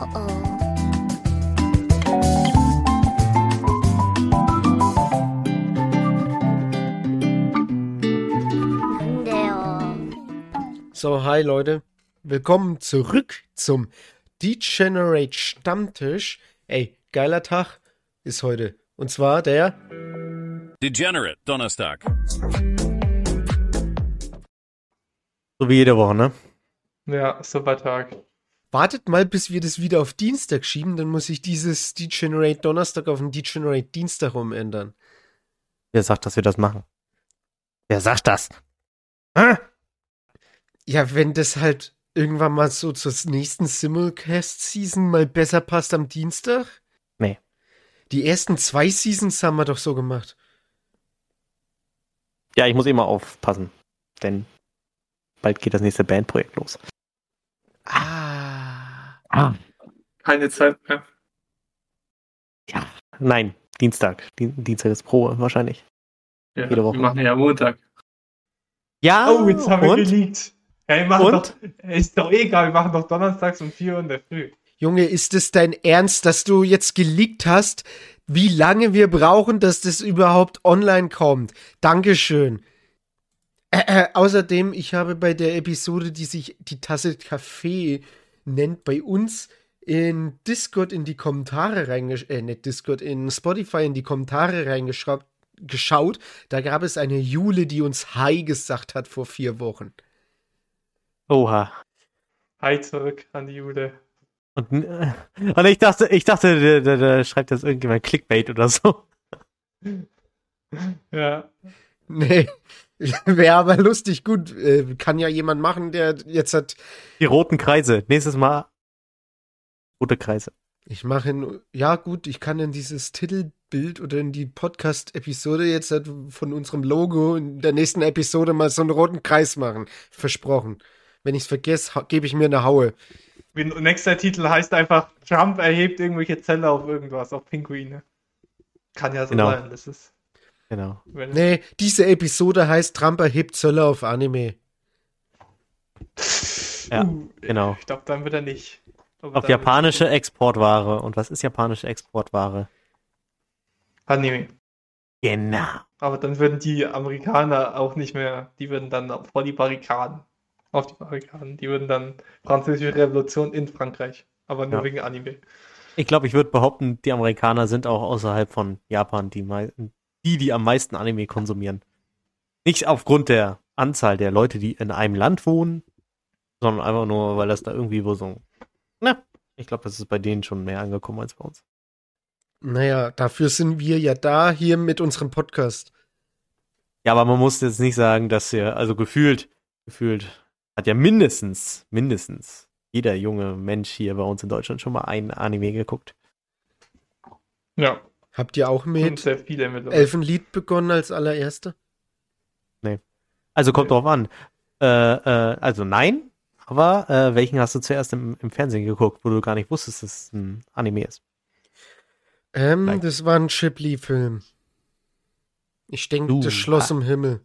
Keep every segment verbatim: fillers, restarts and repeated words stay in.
oh. So, hi Leute. Willkommen zurück zum Degenerate Stammtisch. Ey, geiler Tag ist heute. Und zwar der Degenerate Donnerstag. So wie jede Woche, ne? Ja, super Tag. Wartet mal, bis wir das wieder auf Dienstag schieben, dann muss ich dieses Degenerate Donnerstag auf den Degenerate Dienstag umändern. Wer sagt, dass wir das machen? Wer sagt das? Hä? Ja, wenn das halt irgendwann mal so zur nächsten Simulcast-Season mal besser passt am Dienstag? Nee. Die ersten zwei Seasons haben wir doch so gemacht. Ja, ich muss immer aufpassen, denn bald geht das nächste Bandprojekt los. Ah. Ah. Keine Zeit mehr. Ja. Nein, Dienstag. Dien- Dienstag ist Probe wahrscheinlich. Ja, Jede Woche. wir machen ja Montag. Ja, Oh, jetzt haben wir und? geleakt. Ja, wir machen Und? doch, ist doch egal, wir machen doch donnerstags um vier Uhr in der Früh. Junge, ist es dein Ernst, dass du jetzt geleakt hast, wie lange wir brauchen, dass das überhaupt online kommt? Dankeschön. Äh, äh, außerdem, ich habe bei der Episode, die sich die Tasse Kaffee nennt, bei uns in Discord in die Kommentare reingeschaut, äh, nicht Discord, in Spotify in die Kommentare reingeschaut, geschaut. Da gab es eine Jule, die uns Hi gesagt hat vor vier Wochen. Oha. Hi zurück an die Jude. Und, äh, und ich dachte, ich dachte, der, der, der schreibt jetzt irgendjemand Clickbait oder so. Ja. Nee, wäre aber lustig. Gut, äh, kann ja jemand machen, der jetzt hat. Die roten Kreise. Nächstes Mal rote Kreise. Ich mache in, ja gut, ich kann in dieses Titelbild oder in die Podcast-Episode jetzt halt von unserem Logo in der nächsten Episode mal so einen roten Kreis machen. Versprochen. Wenn ich es vergesse, ha- gebe ich mir eine Haue. Wie- Nächster Titel heißt einfach, Trump erhebt irgendwelche Zelle auf irgendwas, auf Pinguine. Kann ja so Genau. sein, das ist. Genau. Wenn Nee, diese Episode heißt Trump erhebt Zölle auf Anime. Ja, Uh, genau. Ich glaube, dann wird er nicht. Aber Auf dann japanische Exportware. Und was ist japanische Exportware? Anime. Genau. Aber dann würden die Amerikaner auch nicht mehr, die würden dann vor die Barrikaden. Auf die Barrikaden. Die würden dann Französische Revolution in Frankreich. Aber nur Ja. wegen Anime. Ich glaube, ich würde behaupten, die Amerikaner sind auch außerhalb von Japan die, mei- die, die am meisten Anime konsumieren. Nicht aufgrund der Anzahl der Leute, die in einem Land wohnen, sondern einfach nur, weil das da irgendwie wo so. Na, ich glaube, das ist bei denen schon mehr angekommen als bei uns. Naja, dafür sind wir ja da, hier mit unserem Podcast. Ja, aber man muss jetzt nicht sagen, dass wir, also gefühlt, gefühlt hat ja mindestens, mindestens jeder junge Mensch hier bei uns in Deutschland schon mal ein Anime geguckt. Ja. Habt ihr auch Und mit sehr viele mittlerweile. Elfenlied begonnen als allererste? Also kommt Nee. drauf an. Äh, äh, also nein, aber äh, welchen hast du zuerst im, im Fernsehen geguckt, wo du gar nicht wusstest, dass es ein Anime ist? Ähm, Vielleicht. das war ein Ghibli-Film. Ich denke, Du, das Schloss ah. im Himmel.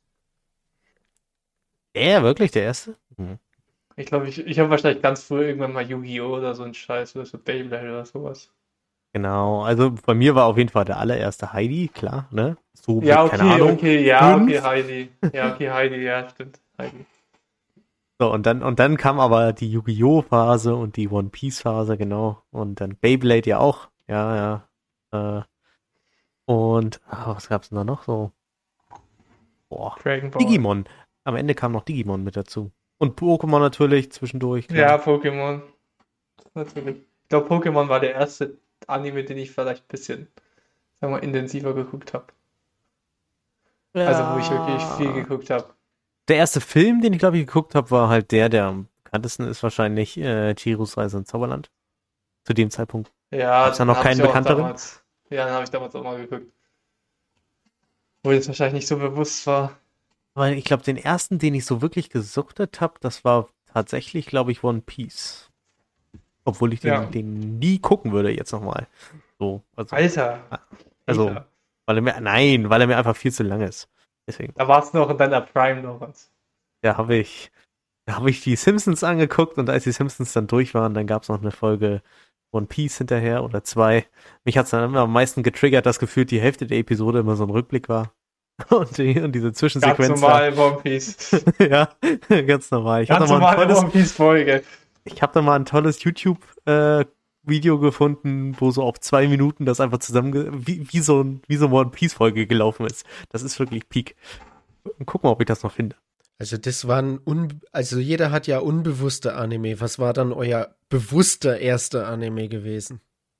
Der, wirklich, der erste? Mhm. Ich glaube, ich, ich habe wahrscheinlich ganz früh irgendwann mal Yu-Gi-Oh! Oder so ein Scheiß oder so Beyblade oder sowas. Genau, also bei mir war auf jeden Fall der allererste Heidi, klar, ne? So mit, Ja, okay, keine Ahnung. okay, ja, fünf. okay, Heidi. Ja, okay, Heidi, ja, stimmt. Heidi. So, und dann, und dann kam aber die Yu-Gi-Oh! Phase und die One Piece Phase, genau. Und dann Beyblade ja auch. Ja, ja. Äh, und ah, was gab's denn da noch so? Boah. Dragon Ball. Digimon. Am Ende kam noch Digimon mit dazu. Und Pokémon natürlich zwischendurch. Ja, Klar. Pokémon. Natürlich. Ich glaube, Pokémon war der erste Anime, den ich vielleicht ein bisschen, sagen wir mal, intensiver geguckt habe. Also, wo ich wirklich viel geguckt habe. Der erste Film, den ich glaube ich geguckt habe, war halt der, der am bekanntesten ist wahrscheinlich äh, Chihiros Reise ins Zauberland. Zu dem Zeitpunkt. Ja, Gab's da noch den hab keinen ich auch bekannteren? damals- Ja, den habe ich damals auch mal geguckt. Wo das wahrscheinlich nicht so bewusst war. Weil ich glaube, den ersten, den ich so wirklich gesuchtet habe, das war tatsächlich, glaube ich, One Piece. Obwohl ich den, Ja. den nie gucken würde jetzt nochmal. So, also, Alter. also Alter. weil er mir, nein, weil er mir einfach viel zu lang ist. Deswegen, Da war es noch in deiner Prime noch was. da habe ich, Da habe ich die Simpsons angeguckt und als die Simpsons dann durch waren, dann gab es noch eine Folge One Piece hinterher oder zwei. Mich hat es dann immer am meisten getriggert, dass gefühlt die Hälfte der Episode immer so ein Rückblick war. Und, die, und diese Zwischensequenz. Ganz normal One Piece. Ja, ganz normal. Ich Ganz hatte mal ein normale tolles, One Piece Folge. ich habe da mal ein tolles YouTube-Video gefunden, wo so auf zwei Minuten das einfach zusammen, wie, wie so ein, wie so eine One Piece-Folge gelaufen ist. Das ist wirklich Peak. Gucken wir, ob ich das noch finde. Also das waren, un also jeder hat ja unbewusste Anime. Was war dann euer bewusster erster Anime gewesen?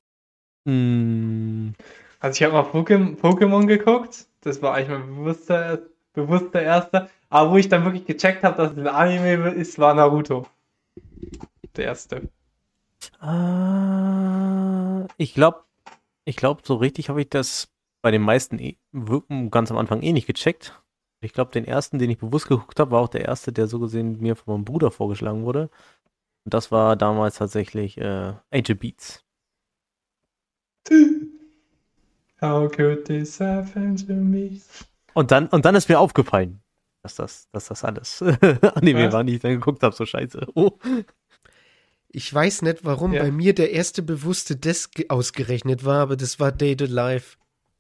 Mm, Also ich habe mal Pokémon, Pokémon geguckt. Das war eigentlich mein bewusster, bewusster erster. Aber wo ich dann wirklich gecheckt habe, dass es ein Anime ist, war Naruto. Der erste. äh, ich glaube, ich glaube, so richtig habe ich das bei den meisten eh, wirken ganz am Anfang eh nicht gecheckt. Ich glaube, den ersten, den ich bewusst geguckt habe, war auch der erste, der so gesehen mir von meinem Bruder vorgeschlagen wurde. Und das war damals tatsächlich äh, Angel Beats. How could this happen to me? Und dann, und dann ist mir aufgefallen, dass das, dass das alles Anime Was? war, die ich dann geguckt habe, so scheiße. Oh. Ich weiß nicht, warum Ja. bei mir der erste bewusste das ge- ausgerechnet war, aber das war Date Alive.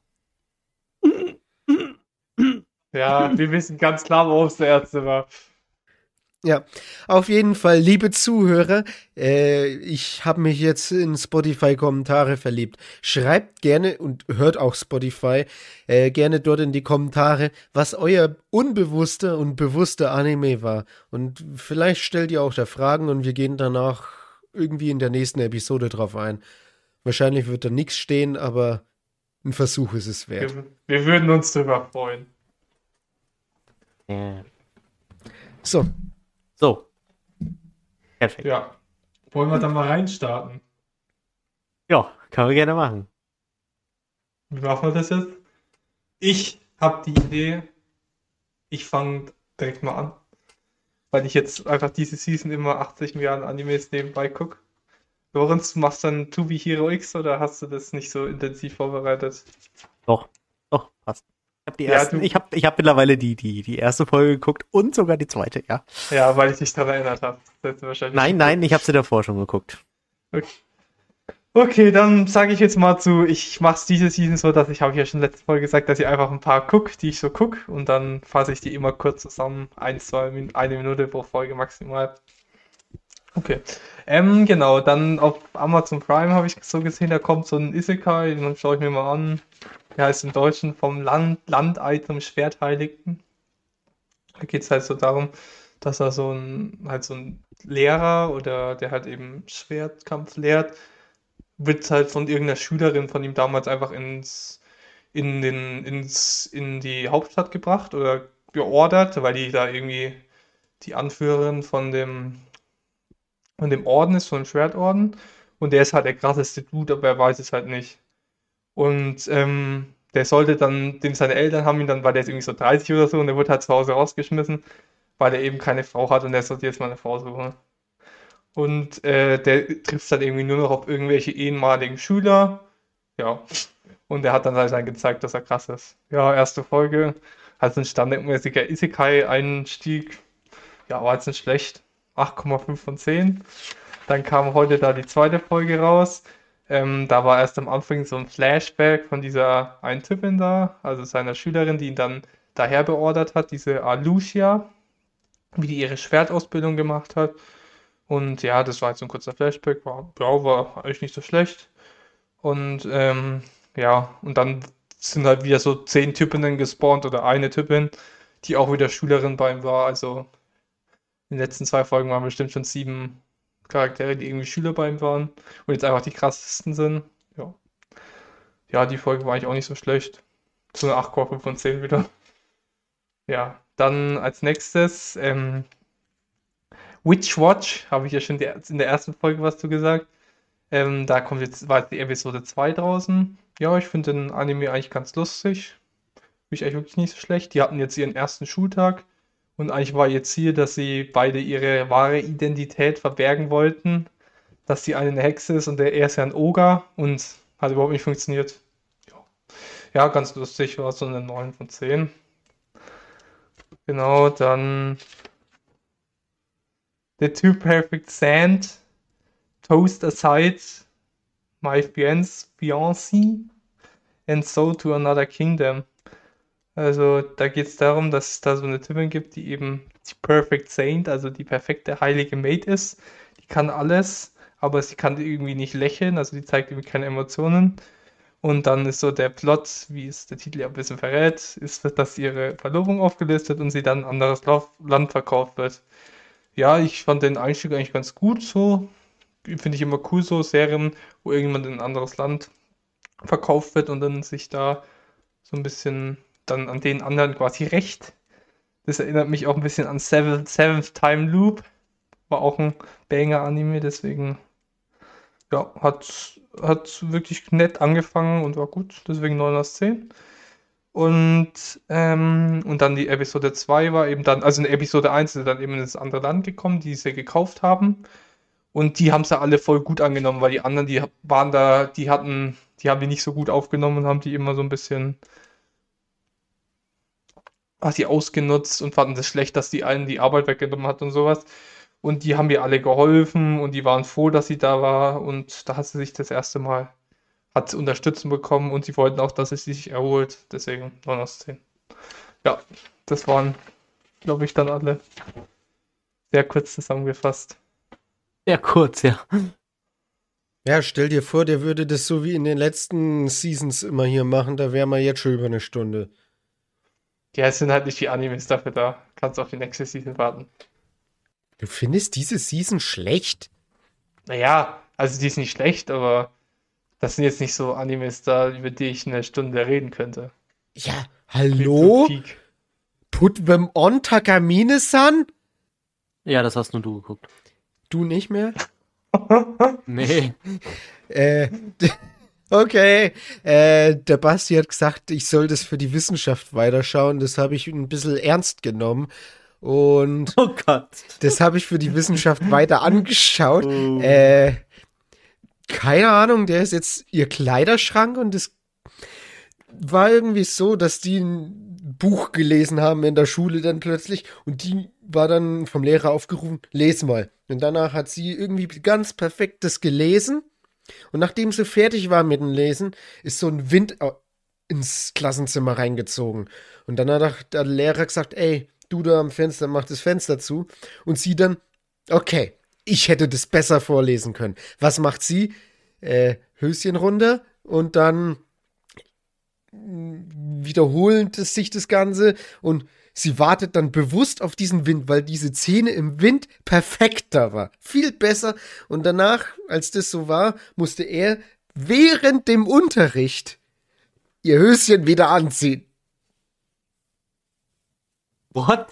Ja, wir wissen ganz klar, worum es der erste war. Ja, auf jeden Fall, liebe Zuhörer, äh, ich habe mich jetzt in Spotify-Kommentare verliebt. Schreibt gerne und hört auch Spotify, äh, gerne dort in die Kommentare, was euer unbewusster und bewusster Anime war. Und vielleicht stellt ihr auch da Fragen und wir gehen danach irgendwie in der nächsten Episode drauf ein. Wahrscheinlich wird da nichts stehen, aber ein Versuch ist es wert. Wir, wir würden uns drüber freuen. Ja. So, So. Perfekt. Ja. Ja. Wollen wir dann mal reinstarten? ja, kann man gerne machen. Wie machen wir das jetzt? Ich habe die Idee, ich fange direkt mal an. Weil ich jetzt einfach diese Season immer achtzig Milliarden Animes nebenbei gucke. Lorenz, du machst dann To Be Hero X oder hast du das nicht so intensiv vorbereitet? Doch, doch, passt. Ich habe die Ja, ersten, du- ich habe ich hab mittlerweile die, die, die erste Folge geguckt und sogar die zweite, ja. Ja, weil ich dich daran erinnert habe. Das hättest du wahrscheinlich Nein, nicht nein, ich habe sie davor schon geguckt. Okay. Okay, dann sage ich jetzt mal zu, ich mache es diese Season so, dass ich, habe ich ja schon letzte Folge gesagt, dass ich einfach ein paar gucke, die ich so gucke und dann fasse ich die immer kurz zusammen, ein, zwei, Min eine Minute pro Folge maximal. Okay, ähm, genau, dann auf Amazon Prime habe ich so gesehen, da kommt so ein Isekai, den schaue ich mir mal an. Der heißt im Deutschen vom Land, Landei zum Schwertheiligen. Da geht es halt so darum, dass er so ein, halt so ein Lehrer oder der halt eben Schwertkampf lehrt, wird halt von irgendeiner Schülerin von ihm damals einfach ins, in den, ins, in die Hauptstadt gebracht oder beordert, weil die da irgendwie die Anführerin von dem, von dem Orden ist, von dem Schwertorden. Und der ist halt der krasseste Dude, aber er weiß es halt nicht. Und ähm, der sollte dann, dem seine Eltern haben ihn dann, weil der ist irgendwie so dreißig oder so, und der wurde halt zu Hause rausgeschmissen, weil er eben keine Frau hat und der sollte jetzt mal eine Frau suchen. Und äh, der trifft dann irgendwie nur noch auf irgendwelche ehemaligen Schüler. Ja. Und der hat dann halt dann gezeigt, dass er krass ist. Ja, erste Folge. Halt so ein standardmäßiger Isekai-Einstieg. Ja, war jetzt nicht schlecht. acht Komma fünf von zehn. Dann kam heute da die zweite Folge raus. Ähm, da war erst am Anfang so ein Flashback von dieser einen Typin da, also seiner Schülerin, die ihn dann daher beordert hat, diese Alucia, wie die ihre Schwertausbildung gemacht hat. Und ja, das war jetzt so ein kurzer Flashback, war, ja, war eigentlich nicht so schlecht. Und ähm, ja, und dann sind halt wieder so zehn Typinnen gespawnt oder eine Typin, die auch wieder Schülerin bei ihm war. Also in den letzten zwei Folgen waren bestimmt schon sieben Charaktere, die irgendwie Schüler bei ihm waren und jetzt einfach die krassesten sind. Ja, ja, die Folge war eigentlich auch nicht so schlecht. So eine acht Komma fünf von zehn wieder. Ja, dann als nächstes ähm, Witch Watch, habe ich ja schon die, in der ersten Folge was zu gesagt. Ähm, da kommt jetzt, war jetzt die Episode zwei draußen. Ja, ich finde den Anime eigentlich ganz lustig. Finde ich eigentlich wirklich nicht so schlecht. Die hatten jetzt ihren ersten Schultag und eigentlich war ihr Ziel, dass sie beide ihre wahre Identität verbergen wollten. Dass die eine eine Hexe ist und der er ist ja ein Oger und hat überhaupt nicht funktioniert. Ja, ja, ganz lustig, war so eine neun von zehn. Genau, dann The Two Perfect Sand, Toast Aside, My Fiance, Fiancé, and So to Another Kingdom. Also da geht es darum, dass es da so eine Typin gibt, die eben die Perfect Saint, also die perfekte heilige Maid ist. Die kann alles, aber sie kann irgendwie nicht lächeln, also die zeigt irgendwie keine Emotionen. Und dann ist so der Plot, wie es der Titel ja ein bisschen verrät, ist, dass ihre Verlobung aufgelöst wird und sie dann in ein anderes Lauf- Land verkauft wird. Ja, ich fand den Einstieg eigentlich ganz gut so. Finde ich immer cool so, Serien, wo irgendjemand in ein anderes Land verkauft wird und dann sich da so ein bisschen dann an den anderen quasi rächt. Das erinnert mich auch ein bisschen an Seventh, Seventh Time Loop. War auch ein Banger-Anime, deswegen ja, hat, hat wirklich nett angefangen und war gut, deswegen neun aus zehn. Und, ähm, und dann die Episode zwei war eben dann, also in Episode eins ist dann eben ins andere Land gekommen, die sie gekauft haben. Und die haben es ja alle voll gut angenommen, weil die anderen, die waren da, die hatten, die haben die nicht so gut aufgenommen und haben die immer so ein bisschen, ach, die ausgenutzt und fanden das schlecht, dass die allen die Arbeit weggenommen hat und sowas. Und die haben mir alle geholfen und die waren froh, dass sie da war. Und da hat sie sich das erste Mal, hat sie Unterstützung bekommen und sie wollten auch, dass sie sich erholt. Deswegen neun aus zehn. Ja, das waren, glaube ich, dann alle sehr kurz zusammengefasst. Sehr kurz, ja. Ja, stell dir vor, der würde das so wie in den letzten Seasons immer hier machen, da wären wir jetzt schon über eine Stunde. Ja, es sind halt nicht die Animes dafür da. Kannst auf die nächste Season warten. Du findest diese Season schlecht? Naja, also die ist nicht schlecht, aber das sind jetzt nicht so Animes da, über die ich eine Stunde reden könnte. Ja, Viel zu hallo? Peak. Put them on, Takamine-san? Ja, das hast nur du geguckt. Du nicht mehr? Nee. Äh, okay. Äh, der Basti hat gesagt, ich soll das für die Wissenschaft weiterschauen. Das habe ich ein bisschen ernst genommen. Und Oh Gott. das habe ich für die Wissenschaft weiter angeschaut. Oh. Äh, keine Ahnung, der ist jetzt ihr Kleiderschrank und es war irgendwie so, dass die ein Buch gelesen haben in der Schule dann plötzlich und die war dann vom Lehrer aufgerufen, les mal. Und danach hat sie irgendwie ganz perfekt das gelesen und nachdem sie fertig war mit dem Lesen, ist so ein Wind au- ins Klassenzimmer reingezogen. Und dann hat der Lehrer gesagt, ey, du da am Fenster, mach das Fenster zu. Und sie dann, okay, ich hätte das besser vorlesen können. Was macht sie? Äh, Höschen runter und dann wiederholend sich das Ganze und sie wartet dann bewusst auf diesen Wind, weil diese Szene im Wind perfekter war. Viel besser. Und danach, als das so war, musste er während dem Unterricht ihr Höschen wieder anziehen. What?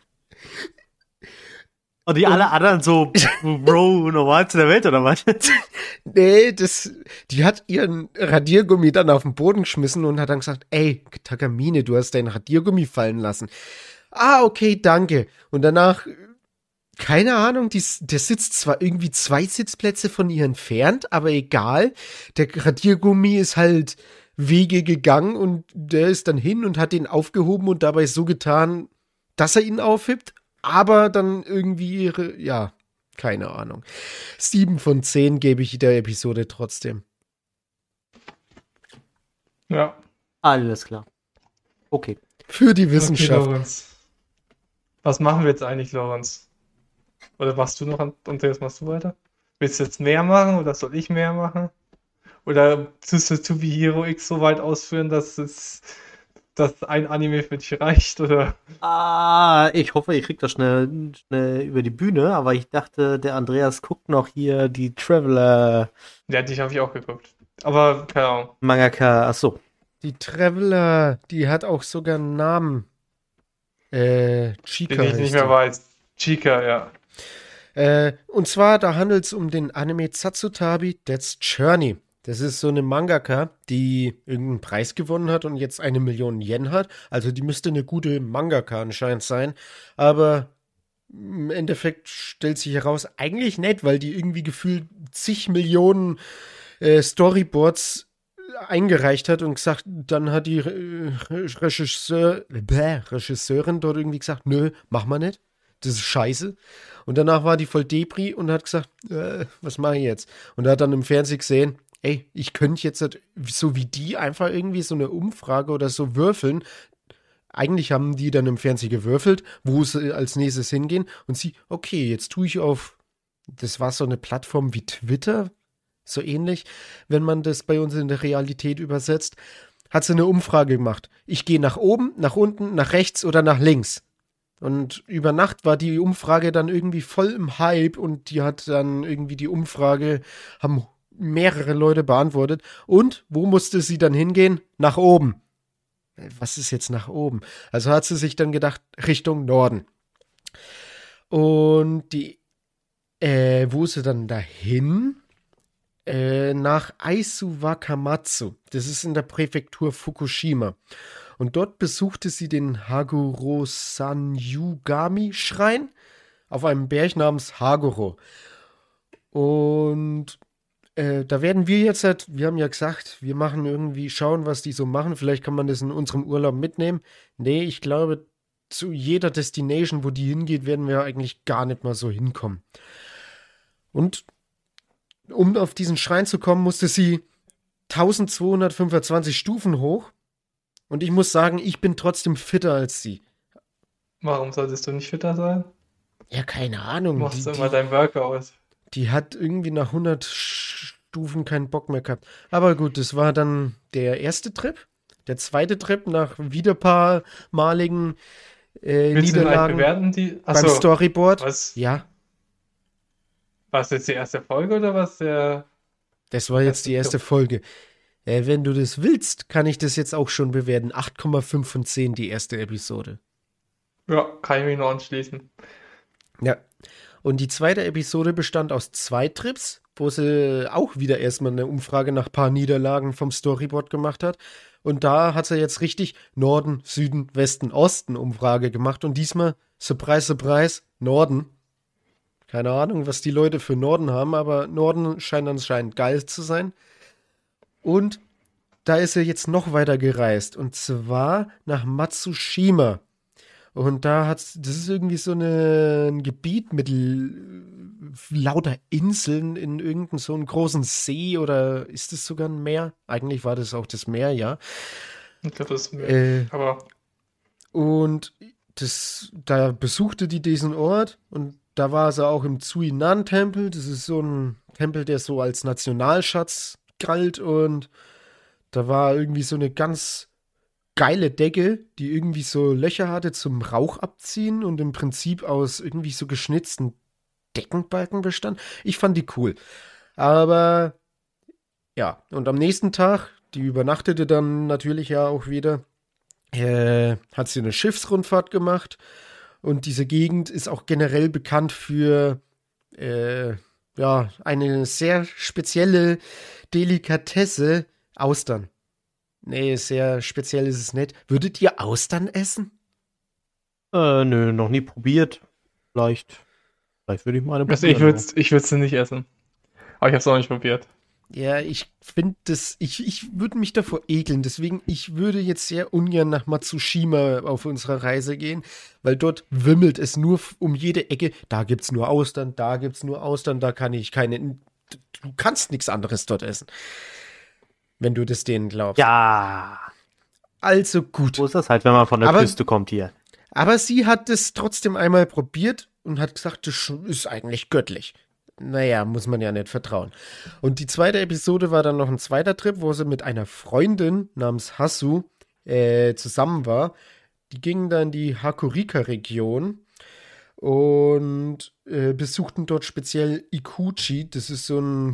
Und die alle anderen so, Bro, normalste der Welt, oder was? Nee, das, die hat ihren Radiergummi dann auf den Boden geschmissen und hat dann gesagt, ey, Takamine, du hast deinen Radiergummi fallen lassen. Ah, okay, danke. Und danach, keine Ahnung, die, der sitzt zwar irgendwie zwei Sitzplätze von ihr entfernt, aber egal. Der Radiergummi ist halt Wege gegangen und der ist dann hin und hat den aufgehoben und dabei so getan, dass er ihn aufhebt, aber dann irgendwie ihre, ja, keine Ahnung. Sieben von zehn gebe ich der Episode trotzdem. Ja. Alles klar. Okay. Für die Okay, Wissenschaft. Lorenz. Was machen wir jetzt eigentlich, Lorenz? Oder machst du noch, an- Andreas, machst du weiter? Willst du jetzt mehr machen oder soll ich mehr machen? Oder tust du To Be Hero X so weit ausführen, dass es dass ein Anime für dich reicht? Oder? Ah, ich hoffe, ich krieg das schnell, schnell über die Bühne, aber ich dachte, der Andreas guckt noch hier die Traveler Ja, dich habe ich auch geguckt. Aber keine Ahnung. Mangaka. Achso. Die Traveler, die hat auch sogar einen Namen. Äh, Chica Den ich heißt nicht mehr die. weiß. Chica, ja. Äh, und zwar, da handelt es um den Anime Satsutabi Death's Journey. Das ist so eine Mangaka, die irgendeinen Preis gewonnen hat und jetzt eine Million Yen hat. Also die müsste eine gute Mangaka anscheinend sein. Aber im Endeffekt stellt sich heraus, eigentlich nicht, weil die irgendwie gefühlt zig Millionen äh, Storyboards eingereicht hat und gesagt, dann hat die äh, Regisseur, bäh, Regisseurin dort irgendwie gesagt, nö, mach mal nicht. das ist scheiße. Und danach war die voll Depri und hat gesagt, äh, was mache ich jetzt? Und er hat dann im Fernsehen gesehen, ey, ich könnte jetzt halt so wie die einfach irgendwie so eine Umfrage oder so würfeln. Eigentlich haben die dann im Fernsehen gewürfelt, wo sie als nächstes hingehen. Und sie, okay, jetzt tue ich auf, das war so eine Plattform wie Twitter, so ähnlich, wenn man das bei uns in der Realität übersetzt, hat sie eine Umfrage gemacht. Ich gehe nach oben, nach unten, nach rechts oder nach links. Und über Nacht war die Umfrage dann irgendwie voll im Hype und die hat dann irgendwie die Umfrage, haben mehrere Leute beantwortet. Und wo musste sie dann hingehen? Nach oben. Was ist jetzt nach oben? Also hat sie sich dann gedacht, Richtung Norden. Und die, äh, wo ist sie dann dahin? Äh, nach Aizu Wakamatsu. Das ist in der Präfektur Fukushima. Und dort besuchte sie den Haguro-san-yugami-Schrein auf einem Berg namens Haguro. Und äh, da werden wir jetzt halt, wir haben ja gesagt, wir machen irgendwie, schauen, was die so machen. Vielleicht kann man das in unserem Urlaub mitnehmen. Nee, ich glaube, zu jeder Destination, wo die hingeht, werden wir eigentlich gar nicht mal so hinkommen. Und um auf diesen Schrein zu kommen, musste sie eintausendzweihundertfünfundzwanzig Stufen hoch. Und ich muss sagen, ich bin trotzdem fitter als sie. Warum solltest du nicht fitter sein? Ja, keine Du Ahnung. machst Die, immer die, dein Workout. die hat irgendwie nach hundert Stufen keinen Bock mehr gehabt. Aber gut, das war dann der erste Trip. Der zweite Trip nach wieder paar maligen äh, Willst du denn eigentlich Niederlagen bewerten, die? beim Achso, Storyboard. was? Ja, War es jetzt die erste Folge oder was der das war jetzt erste die erste Trip? Folge. Äh, wenn du das willst, kann ich das jetzt auch schon bewerten. acht Komma fünf von zehn die erste Episode. Ja, kann ich mich nur anschließen. Ja. Und die zweite Episode bestand aus zwei Trips, wo sie auch wieder erstmal eine Umfrage nach paar Niederlagen vom Storyboard gemacht hat. Und da hat sie jetzt richtig Norden, Süden, Westen, Osten Umfrage gemacht. Und diesmal, Surprise, Surprise, Norden. Keine Ahnung, was die Leute für Norden haben, aber Norden scheint anscheinend geil zu sein. Und da ist er jetzt noch weiter gereist. Und zwar nach Matsushima. Und da hat das ist irgendwie so eine, ein Gebiet mit l- lauter Inseln in irgendeinem so einem großen See oder ist es sogar ein Meer? Eigentlich war das auch das Meer, ja. Ich glaube, das ist mir. Äh, Aber und das, da besuchte die diesen Ort und da war sie auch im Zuinan-Tempel. Das ist so ein Tempel, der so als Nationalschatz galt und da war irgendwie so eine ganz geile Decke, die irgendwie so Löcher hatte zum Rauch abziehen und im Prinzip aus irgendwie so geschnitzten Deckenbalken bestand. Ich fand die cool. Aber ja, und am nächsten Tag, die übernachtete dann natürlich ja auch wieder, äh, hat sie eine Schiffsrundfahrt gemacht. Und diese Gegend ist auch generell bekannt für äh, ja, eine sehr spezielle Delikatesse, Austern. Nee, sehr speziell ist es nicht. Würdet ihr Austern essen? Äh, nö, noch nie probiert. Vielleicht, vielleicht würde ich mal eine also ich probieren. würde ich würd's nicht essen. Aber ich habe es auch nicht probiert. Ja, ich finde das, ich, ich würde mich davor ekeln. Deswegen, ich würde jetzt sehr ungern nach Matsushima auf unserer Reise gehen, weil dort wimmelt es nur f- um jede Ecke. Da gibt's nur Austern, da gibt's nur Austern, da kann ich keine. Du kannst nichts anderes dort essen, wenn du das denen glaubst. Ja, Also gut. so ist das halt, wenn man von der Aber- Küste kommt hier. Aber sie hat es trotzdem einmal probiert und hat gesagt, das ist eigentlich göttlich. Naja, muss man ja nicht vertrauen. Und die zweite Episode war dann noch ein zweiter Trip, wo sie mit einer Freundin namens Hasu äh, zusammen war. Die gingen dann in die Hakurika-Region und äh, besuchten dort speziell Ikuchi. Das ist so eine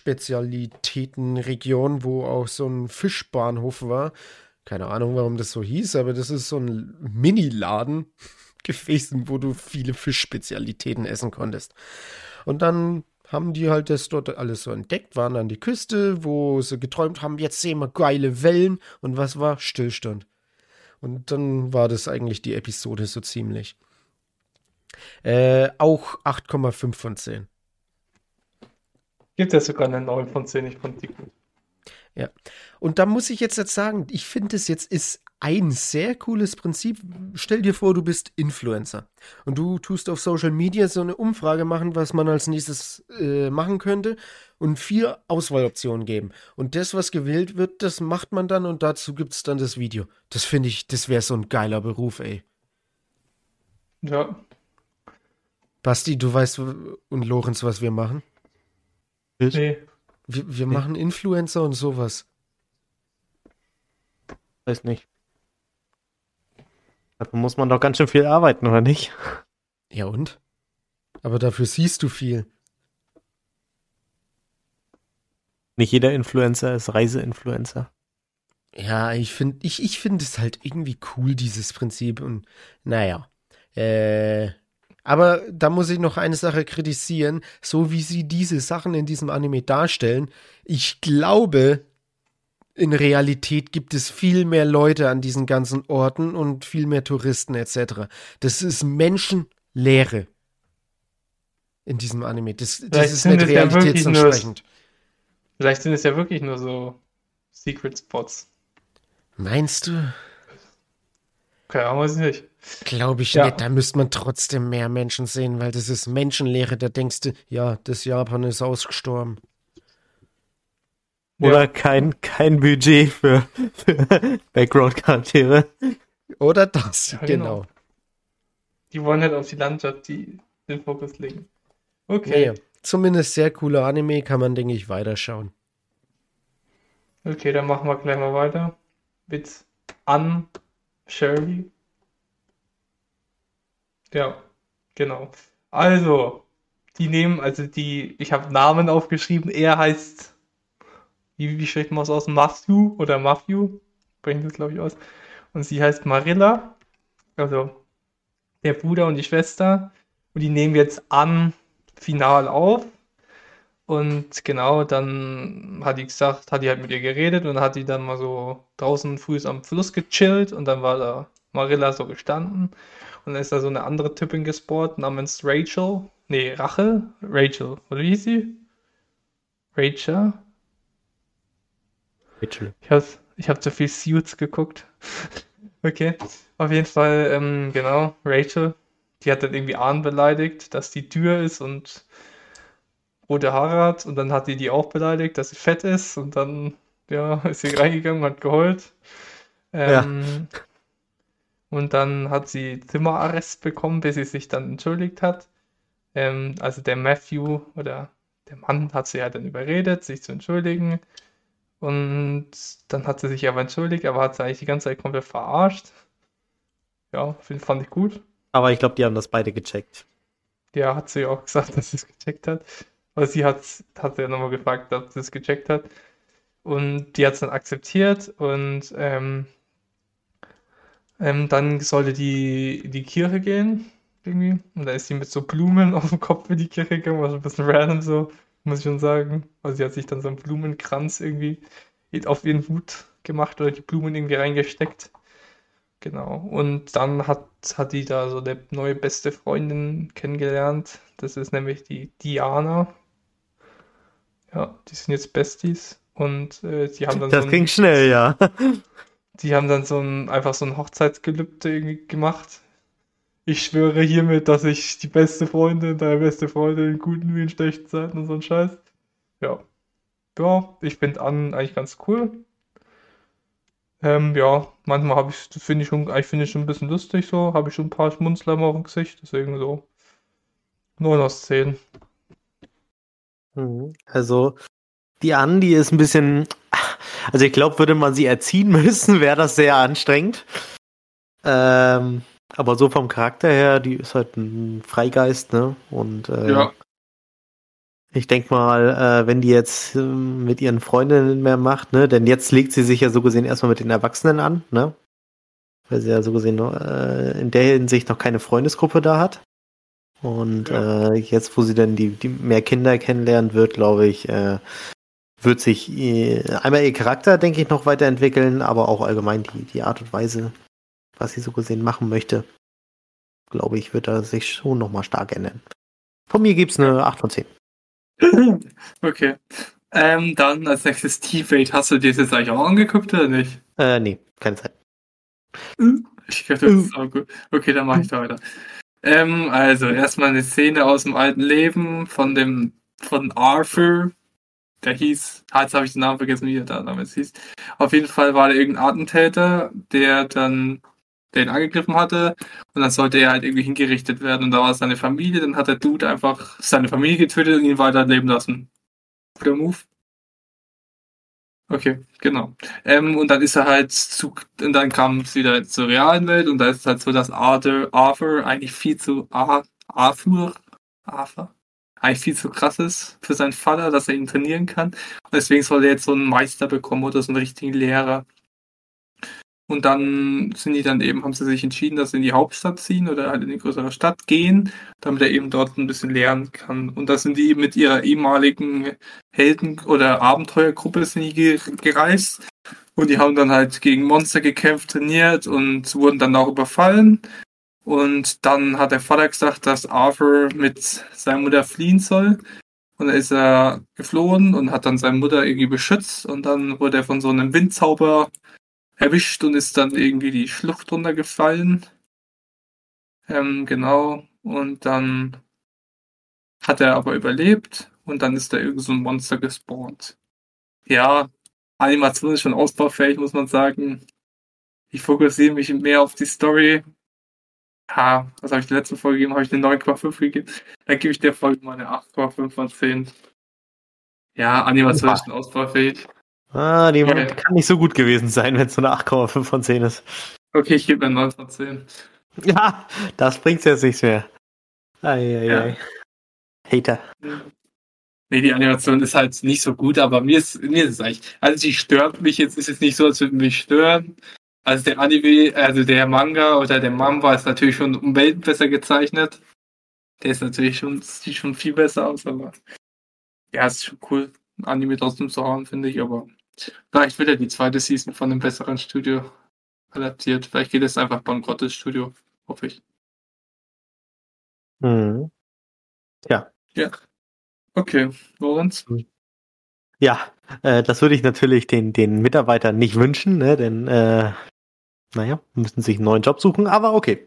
Fischspezialitätenregion, wo auch so ein Fischbahnhof war. Keine Ahnung, warum das so hieß, aber das ist so ein Mini-Laden gewesen, wo du viele Fischspezialitäten essen konntest. Und dann haben die halt das dort alles so entdeckt, waren an die Küste, wo sie geträumt haben, jetzt sehen wir geile Wellen. Und was war? Stillstand. Und dann war das eigentlich die Episode so ziemlich. Äh, auch acht Komma fünf von zehn. Gibt ja sogar eine neun von zehn, ich fand die gut. Und da muss ich jetzt, jetzt sagen, ich finde es jetzt ist ein sehr cooles Prinzip. Stell dir vor, du bist Influencer und du tust auf Social Media so eine Umfrage machen, was man als nächstes äh, machen könnte und vier Auswahloptionen geben. Und das, was gewählt wird, das macht man dann und dazu gibt es dann das Video. Das finde ich, das wäre so ein geiler Beruf, ey. Ja. Basti, du weißt und Lorenz, was wir machen? Nee. Wir, wir machen Influencer und sowas. Weiß nicht. Dafür muss man doch ganz schön viel arbeiten, oder nicht? Ja und? Aber dafür siehst du viel. Nicht jeder Influencer ist Reiseinfluencer. Ja, ich finde ich, ich find es halt irgendwie cool, dieses Prinzip. Und naja. Äh, aber da muss ich noch eine Sache kritisieren. So wie sie diese Sachen in diesem Anime darstellen, ich glaube, in Realität gibt es viel mehr Leute an diesen ganzen Orten und viel mehr Touristen et cetera. Das ist Menschenleere in diesem Anime. Das, das Vielleicht ist sind nicht es ja wirklich nur- realitätsentsprechend. Vielleicht sind es ja wirklich nur so Secret Spots. Meinst du? Keine Ahnung, weiß ich nicht. Glaube ich Ja. nicht. Da müsste man trotzdem mehr Menschen sehen, weil das ist Menschenleere. Da denkst du, ja, das Japan ist ausgestorben. Oder Ja. kein, kein Budget für, für Background-Charaktere. Oder das, Ja, genau. genau. Die wollen halt auf die Landschaft die, den Fokus legen. Nee, Okay. zumindest sehr cooler Anime, kann man, denke ich, weiterschauen. Okay, dann machen wir gleich mal weiter mit Anne Shirley. Ja, genau. Also, die nehmen, also die, ich habe Namen aufgeschrieben. Er heißt, wie, wie spricht man es aus? Matthew oder Matthew? Sprechen das, glaube ich, aus. Und sie heißt Marilla. Also, der Bruder und die Schwester. Und die nehmen jetzt an final auf. Und genau, dann hat die gesagt, hat die halt mit ihr geredet und dann hat die dann mal so draußen früh am Fluss gechillt und dann war da Marilla so gestanden und dann ist da so eine andere Typin gespawnt namens Rachel. Nee, Rachel? Rachel. Oder wie hieß sie? Rachel? Mitchell. Ich hab, ich hab zu viel Suits geguckt. Okay. Auf jeden Fall, ähm, genau, Rachel. Die hat dann irgendwie Ahn beleidigt, dass die Tür ist und rote Haare hat und dann hat die die auch beleidigt, dass sie fett ist und dann, ja, ist sie reingegangen und hat geheult. Ähm, Und dann hat sie Zimmerarrest bekommen, bis sie sich dann entschuldigt hat. Ähm, also der Matthew oder der Mann hat sie halt dann überredet, sich zu entschuldigen. Und dann hat sie sich aber entschuldigt, aber hat sie eigentlich die ganze Zeit komplett verarscht. Ja, find, fand ich gut. Aber ich glaube, die haben das beide gecheckt. Ja, hat sie auch gesagt, dass sie es gecheckt hat. Aber sie hat, hat sie ja nochmal gefragt, ob sie es gecheckt hat. Und die hat es dann akzeptiert und ähm, ähm, dann sollte die in die Kirche gehen, irgendwie. Und da ist sie mit so Blumen auf dem Kopf in die Kirche gegangen, war schon ein bisschen random so, muss ich schon sagen. Also sie hat sich dann so einen Blumenkranz irgendwie auf ihren Hut gemacht oder die Blumen irgendwie reingesteckt. Genau. Und dann hat, hat die da so eine neue beste Freundin kennengelernt. Das ist nämlich die Diana. Ja, die sind jetzt Besties. Und äh, die haben dann Das so ging ein, schnell, ja. die haben dann so ein, einfach so ein Hochzeitsgelübde irgendwie gemacht. Ich schwöre hiermit, dass ich die beste Freundin, deine beste Freundin in guten wie in schlechten Zeiten und so ein Scheiß. Ja. Ja, ich finde Anne eigentlich ganz cool. Ähm, ja, manchmal habe ich, das finde ich schon, ich finde ich schon ein bisschen lustig so, habe ich schon ein paar Schmunzler auf dem Gesicht, deswegen so neun aus zehn. Mhm. Also, die Anne, die ist ein bisschen. Also, ich glaube, würde man sie erziehen müssen, wäre das sehr anstrengend. Ähm, aber so vom Charakter her, die ist halt ein Freigeist, ne? Und äh, Ja. ich denke mal, äh, wenn die jetzt äh, mit ihren Freundinnen mehr macht, ne? Denn jetzt legt sie sich ja so gesehen erstmal mit den Erwachsenen an, ne? Weil sie ja so gesehen noch, äh, in der Hinsicht noch keine Freundesgruppe da hat. Und Ja. äh, jetzt, wo sie dann die, die mehr Kinder kennenlernen wird, glaube ich, äh, wird sich äh, einmal ihr Charakter, denke ich, noch weiterentwickeln, aber auch allgemein die, die Art und Weise, was sie so gesehen machen möchte, glaube ich, wird da sich schon nochmal stark ändern. Von mir gibt's eine acht von zehn. Okay. Ähm, dann als nächstes T-Fate. Hast du dir das jetzt eigentlich auch angeguckt oder nicht? Äh, nee, keine Zeit. Ich glaube, das ist auch gut. Okay, dann mache ich da weiter. Ähm, also erstmal eine Szene aus dem alten Leben von dem von Arthur. Der hieß, ah, jetzt habe ich den Namen vergessen, wie er da damals hieß. Auf jeden Fall war er irgendein Attentäter, der dann den angegriffen hatte und dann sollte er halt irgendwie hingerichtet werden und da war es seine Familie, dann hat der Dude einfach seine Familie getötet und ihn weiterleben lassen. Guter Move. Okay, genau. Ähm, und dann ist er halt zu, und dann kam es wieder zur realen Welt und da ist es halt so, dass Arthur, Arthur eigentlich viel zu, Ar- Arthur, Arthur, eigentlich viel zu krass ist für seinen Vater, dass er ihn trainieren kann. Und deswegen soll er jetzt so einen Meister bekommen oder so einen richtigen Lehrer. Und dann sind die dann eben, haben sie sich entschieden, dass sie in die Hauptstadt ziehen oder halt in die größere Stadt gehen, damit er eben dort ein bisschen lernen kann. Und da sind die eben mit ihrer ehemaligen Helden- oder Abenteuergruppe sind die ge- gereist. Und die haben dann halt gegen Monster gekämpft, trainiert und wurden dann auch überfallen. Und dann hat der Vater gesagt, dass Arthur mit seiner Mutter fliehen soll. Und dann ist er geflohen und hat dann seine Mutter irgendwie beschützt. Und dann wurde er von so einem Windzauber erwischt und ist dann irgendwie die Schlucht runtergefallen. Ähm, genau. Und dann hat er aber überlebt und dann ist da irgend so ein Monster gespawnt. Ja, Animation ist schon ausbaufähig, muss man sagen. Ich fokussiere mich mehr auf die Story. Ja, was habe ich der letzten Folge gegeben? Habe ich eine neun Komma fünf gegeben? Dann gebe ich der Folge mal eine acht Komma fünf von zehn. Ja, Animation ist schon ausbaufähig. Ah, die Ja. kann nicht so gut gewesen sein, wenn es so eine acht Komma fünf von zehn ist. Okay, ich gebe eine neun von zehn. Ja, das bringt jetzt nichts mehr. Eieiei. Ja. Hater. Nee, die Animation ist halt nicht so gut, aber mir ist, mir ist es eigentlich, also die stört mich jetzt, ist es nicht so, als würde mich stören. Also der Anime, also der Manga oder der Manga ist natürlich schon um Welten besser gezeichnet. Der ist natürlich schon, sieht schon viel besser aus, aber ja, es ist schon cool, ein Anime trotzdem zu haben, finde ich, aber vielleicht wird ja die zweite Season von einem besseren Studio adaptiert. Vielleicht geht es einfach bankrott, das Studio, hoffe ich. Mhm. Ja. Ja. Okay, Lorenz? Ja, äh, das würde ich natürlich den, den Mitarbeitern nicht wünschen, ne? Denn, äh, naja, müssen sich einen neuen Job suchen, aber okay.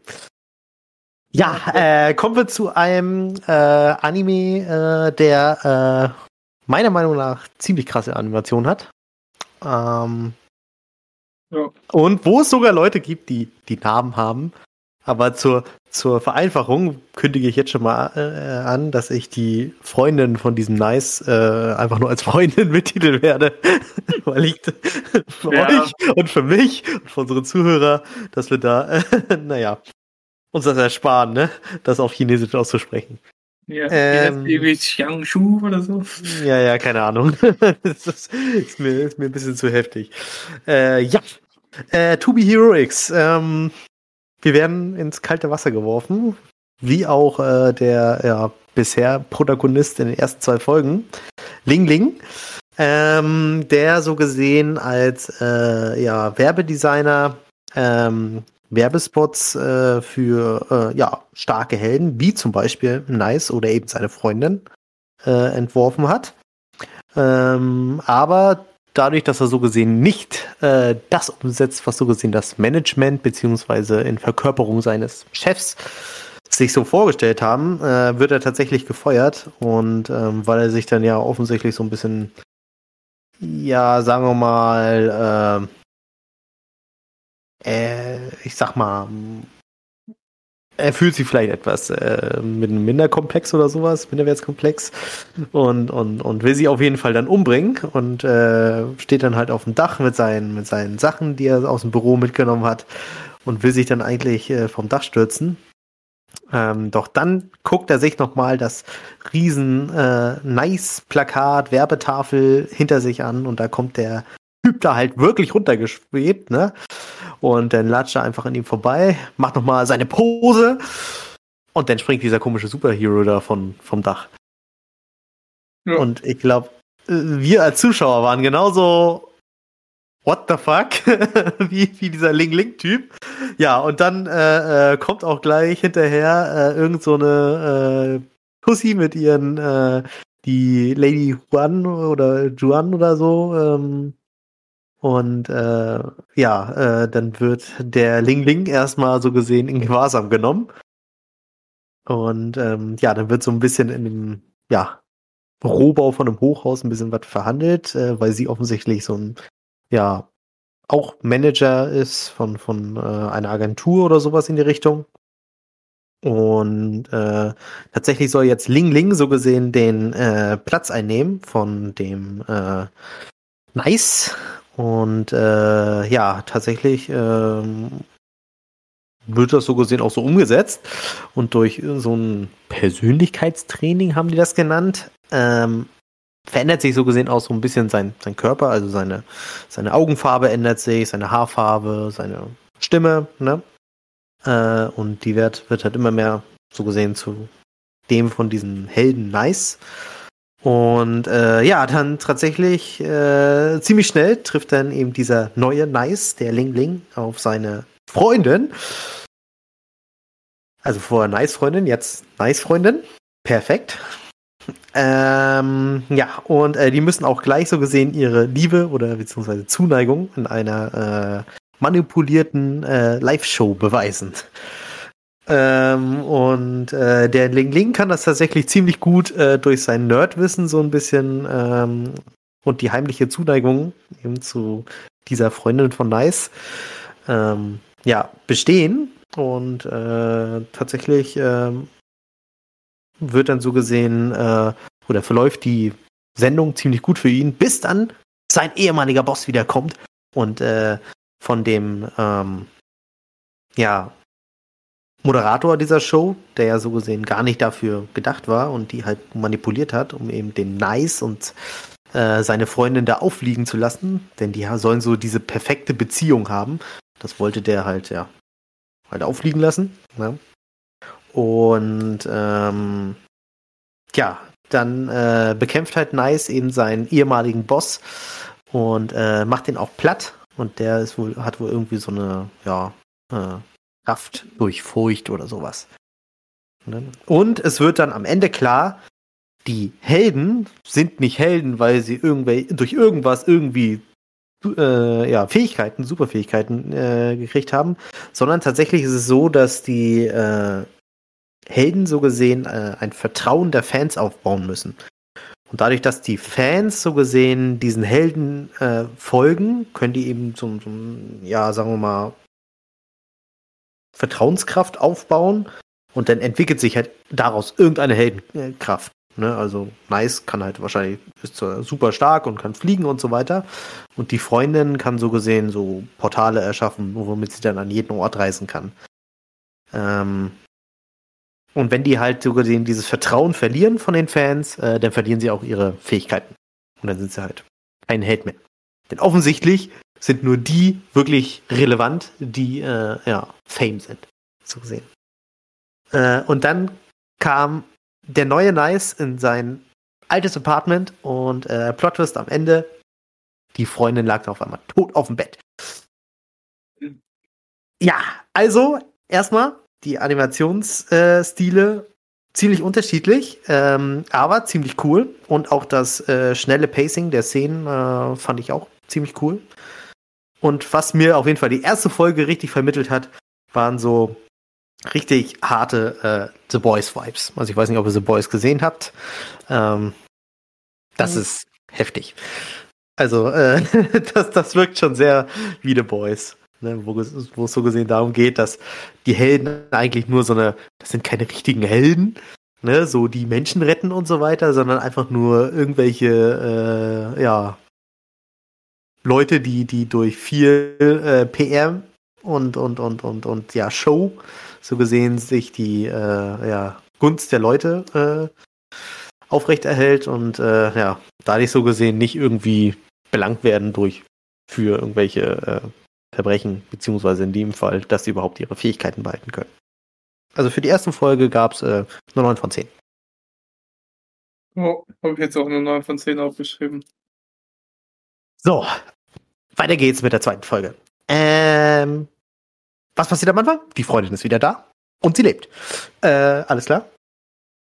Ja, äh, kommen wir zu einem äh, Anime, äh, der äh, meiner Meinung nach ziemlich krasse Animation hat. Ähm, Ja. Und wo es sogar Leute gibt, die die Namen haben. Aber zur, zur Vereinfachung kündige ich jetzt schon mal äh, an, dass ich die Freundin von diesem Nice äh, einfach nur als Freundin mittiteln werde. Weil ich für Ja. euch und für mich und für unsere Zuhörer, dass wir da, äh, naja, uns das ersparen, ne? Das auf Chinesisch auszusprechen. Ja, Ähm. ähm, irgendwie Xiangshu oder so. Ja, ja, keine Ahnung. Das ist, ist, mir, ist mir ein bisschen zu heftig. Äh, ja, äh, To Be Hero X. Ähm, wir werden ins kalte Wasser geworfen, wie auch äh, der ja, bisher Protagonist in den ersten zwei Folgen, Ling Ling, ähm, der so gesehen als äh, ja, Werbedesigner ähm, Werbespots äh, für äh, ja, starke Helden, wie zum Beispiel Nice oder eben seine Freundin, äh, entworfen hat. Ähm, aber dadurch, dass er so gesehen nicht äh, das umsetzt, was so gesehen das Management beziehungsweise in Verkörperung seines Chefs sich so vorgestellt haben, äh, wird er tatsächlich gefeuert. Und ähm, weil er sich dann ja offensichtlich so ein bisschen, ja, sagen wir mal, äh, äh, ich sag mal, er fühlt sich vielleicht etwas äh, mit einem Minderkomplex oder sowas, Minderwertskomplex und, und, und will sie auf jeden Fall dann umbringen und äh, steht dann halt auf dem Dach mit seinen, mit seinen Sachen, die er aus dem Büro mitgenommen hat und will sich dann eigentlich äh, vom Dach stürzen. Ähm, doch dann guckt er sich nochmal das riesen äh, Nice-Plakat, Werbetafel hinter sich an und da kommt der Typ da halt wirklich runtergeschwebt, ne? Und dann latscht er einfach an ihm vorbei, macht nochmal seine Pose und dann springt dieser komische Superhero da von, vom Dach. Ja. Und ich glaube, wir als Zuschauer waren genauso what the fuck, wie, wie dieser Ling-Ling-Typ. Ja, und dann äh, äh, kommt auch gleich hinterher äh, irgend so eine äh, Tussi mit ihren, äh, die Lady Juan oder Juan oder so, ähm, Und äh, ja, äh, dann wird der Ling Ling erstmal so gesehen in Gewahrsam genommen. Und ähm, ja, dann wird so ein bisschen in dem, ja, Rohbau von einem Hochhaus ein bisschen was verhandelt, äh, weil sie offensichtlich so ein, ja, auch Manager ist von, von äh, einer Agentur oder sowas in die Richtung. Und äh, tatsächlich soll jetzt Ling Ling so gesehen den äh, Platz einnehmen von dem äh, Nice. Und äh, ja, tatsächlich ähm, wird das so gesehen auch so umgesetzt. Und durch so ein Persönlichkeitstraining haben die das genannt, ähm, verändert sich so gesehen auch so ein bisschen sein, sein Körper, also seine, seine Augenfarbe ändert sich, seine Haarfarbe, seine Stimme, ne? Äh, und die wird, wird halt immer mehr so gesehen zu dem von diesen Helden Nice. Und äh, ja, dann tatsächlich äh, ziemlich schnell trifft dann eben dieser neue Nice, der Ling Ling, auf seine Freundin. Also vorher Nice-Freundin, jetzt Nice-Freundin. Perfekt. Ähm, ja, und äh, die müssen auch gleich so gesehen ihre Liebe oder beziehungsweise Zuneigung in einer äh, manipulierten äh, Live-Show beweisen. Ähm, und äh, der Ling Ling kann das tatsächlich ziemlich gut äh, durch sein Nerdwissen so ein bisschen ähm, und die heimliche Zuneigung eben zu dieser Freundin von Nice ähm, ja, bestehen. Und äh, tatsächlich ähm, wird dann so gesehen, äh, oder verläuft die Sendung ziemlich gut für ihn, bis dann sein ehemaliger Boss wiederkommt und äh, von dem ähm, ja, Moderator dieser Show, der ja so gesehen gar nicht dafür gedacht war und die halt manipuliert hat, um eben den Nice und äh, seine Freundin da auffliegen zu lassen, denn die sollen so diese perfekte Beziehung haben. Das wollte der halt, ja, halt auffliegen lassen. Ne? Und ähm, ja, dann äh, bekämpft halt Nice eben seinen ehemaligen Boss und äh, macht den auch platt. Und der ist wohl, hat wohl irgendwie so eine, ja, äh, Kraft durch Furcht oder sowas. Und es wird dann am Ende klar, die Helden sind nicht Helden, weil sie irgendwel- durch irgendwas irgendwie äh, ja, Fähigkeiten, Superfähigkeiten äh, gekriegt haben, sondern tatsächlich ist es so, dass die äh, Helden so gesehen äh, ein Vertrauen der Fans aufbauen müssen. Und dadurch, dass die Fans so gesehen diesen Helden äh, folgen, können die eben so, so, ja, sagen wir mal, Vertrauenskraft aufbauen und dann entwickelt sich halt daraus irgendeine Heldenkraft. Ne? Also Nice kann halt wahrscheinlich, ist zwar super stark und kann fliegen und so weiter. Und die Freundin kann so gesehen so Portale erschaffen, womit sie dann an jeden Ort reisen kann. Ähm, und wenn die halt so gesehen dieses Vertrauen verlieren von den Fans, äh, dann verlieren sie auch ihre Fähigkeiten. Und dann sind sie halt kein Held mehr. Denn offensichtlich sind nur die wirklich relevant, die äh, ja, Fame sind, so gesehen. Äh, und dann kam der neue Nice in sein altes Apartment und äh, Plot Twist am Ende, die Freundin lag da auf einmal tot auf dem Bett. Ja, also erstmal die Animationsstile äh, ziemlich unterschiedlich, ähm, aber ziemlich cool. Und auch das äh, schnelle Pacing der Szenen äh, fand ich auch ziemlich cool. Und was mir auf jeden Fall die erste Folge richtig vermittelt hat, waren so richtig harte äh, The Boys-Vibes. Also ich weiß nicht, ob ihr The Boys gesehen habt. Ähm, das mhm. ist heftig. Also äh, das, das wirkt schon sehr wie The Boys. Ne, wo, wo es so gesehen darum geht, dass die Helden eigentlich nur so eine, das sind keine richtigen Helden, ne, so die Menschen retten und so weiter, sondern einfach nur irgendwelche, äh, ja, Leute, die, die durch viel äh, P R und, und, und, und, und, ja, Show, so gesehen, sich die, äh, ja, Gunst der Leute äh, aufrechterhält und, äh, ja, dadurch so gesehen nicht irgendwie belangt werden durch, für irgendwelche, äh, Verbrechen, beziehungsweise in dem Fall, dass sie überhaupt ihre Fähigkeiten behalten können. Also für die erste Folge gab es äh, nur neun von zehn. Oh, habe ich jetzt auch nur neun von zehn aufgeschrieben. So, weiter geht's mit der zweiten Folge. Ähm, was passiert am Anfang? Die Freundin ist wieder da und sie lebt. Äh, alles klar?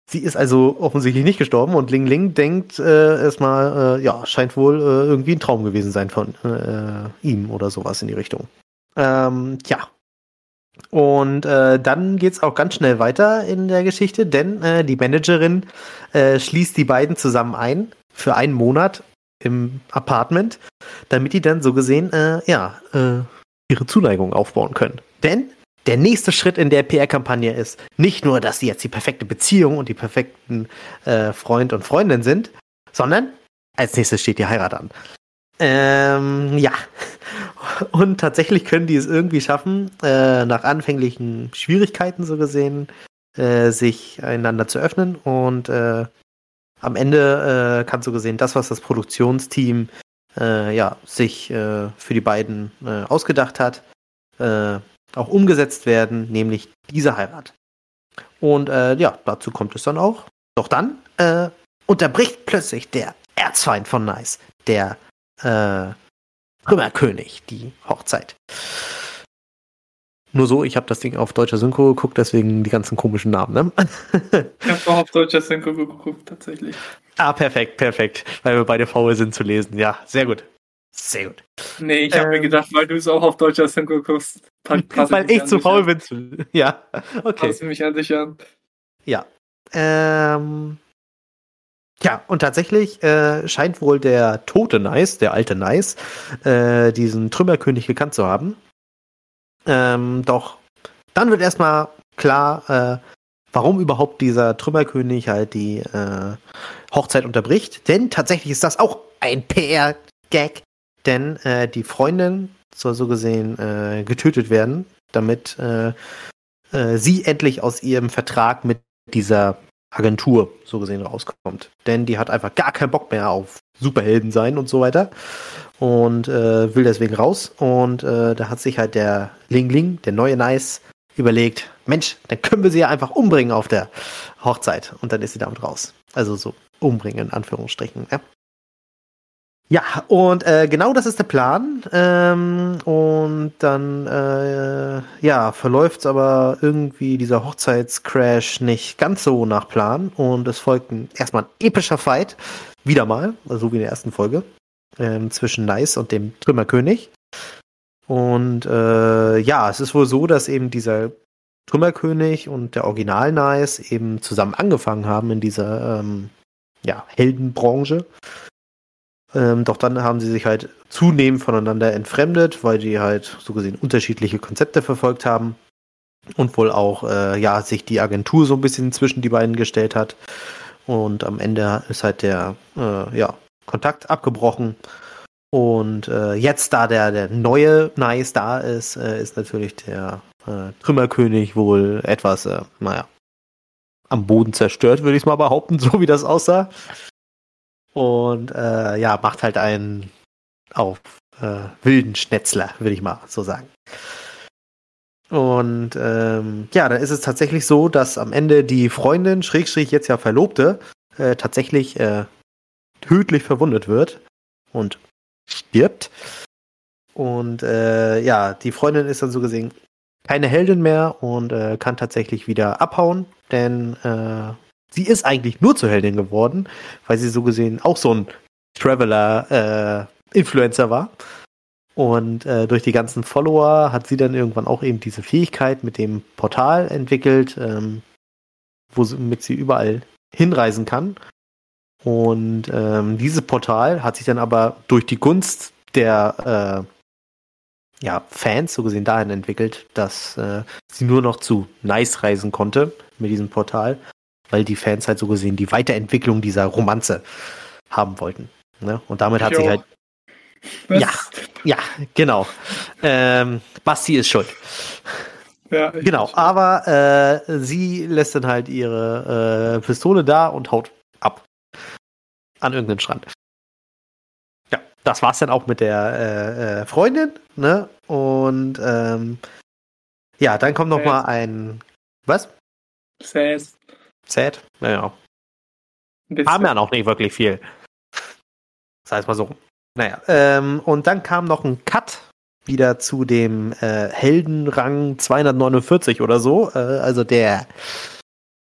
sie ist also offensichtlich nicht gestorben und Ling Ling denkt äh, erstmal, äh, ja, scheint wohl äh, irgendwie ein Traum gewesen sein von äh, ihm oder sowas in die Richtung. Ähm, tja. Und äh, dann geht's auch ganz schnell weiter in der Geschichte, denn äh, die Managerin äh, schließt die beiden zusammen ein für einen Monat im Apartment, damit die dann so gesehen, äh, ja, äh, ihre Zuneigung aufbauen können. Denn der nächste Schritt in der P R-Kampagne ist nicht nur, dass sie jetzt die perfekte Beziehung und die perfekten äh, Freund und Freundin sind, sondern als nächstes steht die Heirat an. Ähm, ja. Und tatsächlich können die es irgendwie schaffen, äh, nach anfänglichen Schwierigkeiten so gesehen, äh, sich einander zu öffnen. Und äh, am Ende äh, kann so gesehen das, was das Produktionsteam äh, ja, sich äh, für die beiden äh, ausgedacht hat, äh, auch umgesetzt werden, nämlich diese Heirat. Und äh, ja, dazu kommt es dann auch. Doch dann äh, unterbricht plötzlich der Erzfeind von Nice, der äh, Trümmerkönig, die Hochzeit. Nur so, ich habe das Ding auf deutscher Synchro geguckt, deswegen die ganzen komischen Namen, ne? Ich habe auch auf deutscher Synchro geguckt, tatsächlich. Ah, perfekt, perfekt. Weil wir beide faul sind zu lesen. Ja, sehr gut. Sehr gut. Nee, ich habe Ähm, mir gedacht, weil du es auch auf deutscher Synchro guckst. Weil ich zu faul bin zu. Ja, okay. Passe mich an dich an. Ja. Ähm. Ja, und tatsächlich äh, scheint wohl der tote Nice, der alte Nice, äh, diesen Trümmerkönig gekannt zu haben. Ähm, doch dann wird erstmal klar, äh, warum überhaupt dieser Trümmerkönig halt die äh, Hochzeit unterbricht. Denn tatsächlich ist das auch ein P R-Gag, denn äh, die Freundin soll so gesehen äh, getötet werden, damit äh, äh, sie endlich aus ihrem Vertrag mit dieser Agentur so gesehen rauskommt. Denn die hat einfach gar keinen Bock mehr auf Superhelden sein und so weiter und äh, will deswegen raus. Und äh, da hat sich halt der Ling Ling, der neue Nice, überlegt, Mensch, dann können wir sie ja einfach umbringen auf der Hochzeit. Und dann ist sie damit raus. Also so umbringen in Anführungsstrichen. Ja, ja und äh, genau das ist der Plan. Ähm, und dann äh, ja, verläuft aber irgendwie dieser Hochzeitscrash nicht ganz so nach Plan. Und es folgt ein, erstmal ein epischer Fight. Wieder mal, also so wie in der ersten Folge. Ähm, zwischen Nice und dem Trümmerkönig. Und äh, ja, es ist wohl so, dass eben dieser Trümmerkönig und der Original Nice eben zusammen angefangen haben in dieser ähm, ja, Heldenbranche. Ähm, doch dann haben sie sich halt zunehmend voneinander entfremdet, weil die halt so gesehen unterschiedliche Konzepte verfolgt haben und wohl auch äh, ja, sich die Agentur so ein bisschen zwischen die beiden gestellt hat. Und am Ende ist halt der äh, ja, Kontakt abgebrochen. Und äh, jetzt, da der, der neue Nice da ist, äh, ist natürlich der äh, Trümmerkönig wohl etwas, äh, naja, am Boden zerstört, würde ich es mal behaupten, so wie das aussah. Und äh, ja, macht halt einen auf äh, wilden Schnetzler, würde ich mal so sagen. Und ähm, ja, dann ist es tatsächlich so, dass am Ende die Freundin, Schrägstrich jetzt ja Verlobte, äh, tatsächlich äh, tödlich verwundet wird und stirbt. Und äh, ja, die Freundin ist dann so gesehen keine Heldin mehr und äh, kann tatsächlich wieder abhauen, denn äh, sie ist eigentlich nur zur Heldin geworden, weil sie so gesehen auch so ein Traveler-Influencer äh, war. Und äh, durch die ganzen Follower hat sie dann irgendwann auch eben diese Fähigkeit mit dem Portal entwickelt, ähm, womit sie überall hinreisen kann. Und ähm, dieses Portal hat sich dann aber durch die Gunst der äh, ja, Fans so gesehen dahin entwickelt, dass äh, sie nur noch zu Nice reisen konnte mit diesem Portal, weil die Fans halt so gesehen die Weiterentwicklung dieser Romanze haben wollten. Ne? Und damit hat Jo. sich halt Was? ja, ja, genau. Ähm, Basti ist schuld. Ja, ich Genau, aber äh, sie lässt dann halt ihre äh, Pistole da und haut ab. An irgendeinen Strand. Ja, das war's dann auch mit der äh, äh, Freundin, ne? Und ähm, ja, dann kommt noch mal ein was? Sass. Sad? Naja, Ein bisschen. haben ja noch nicht wirklich viel. Das heißt mal so. Naja, ähm, und dann kam noch ein Cut wieder zu dem äh, Heldenrang zweihundertneunundvierzig oder so. Äh, also der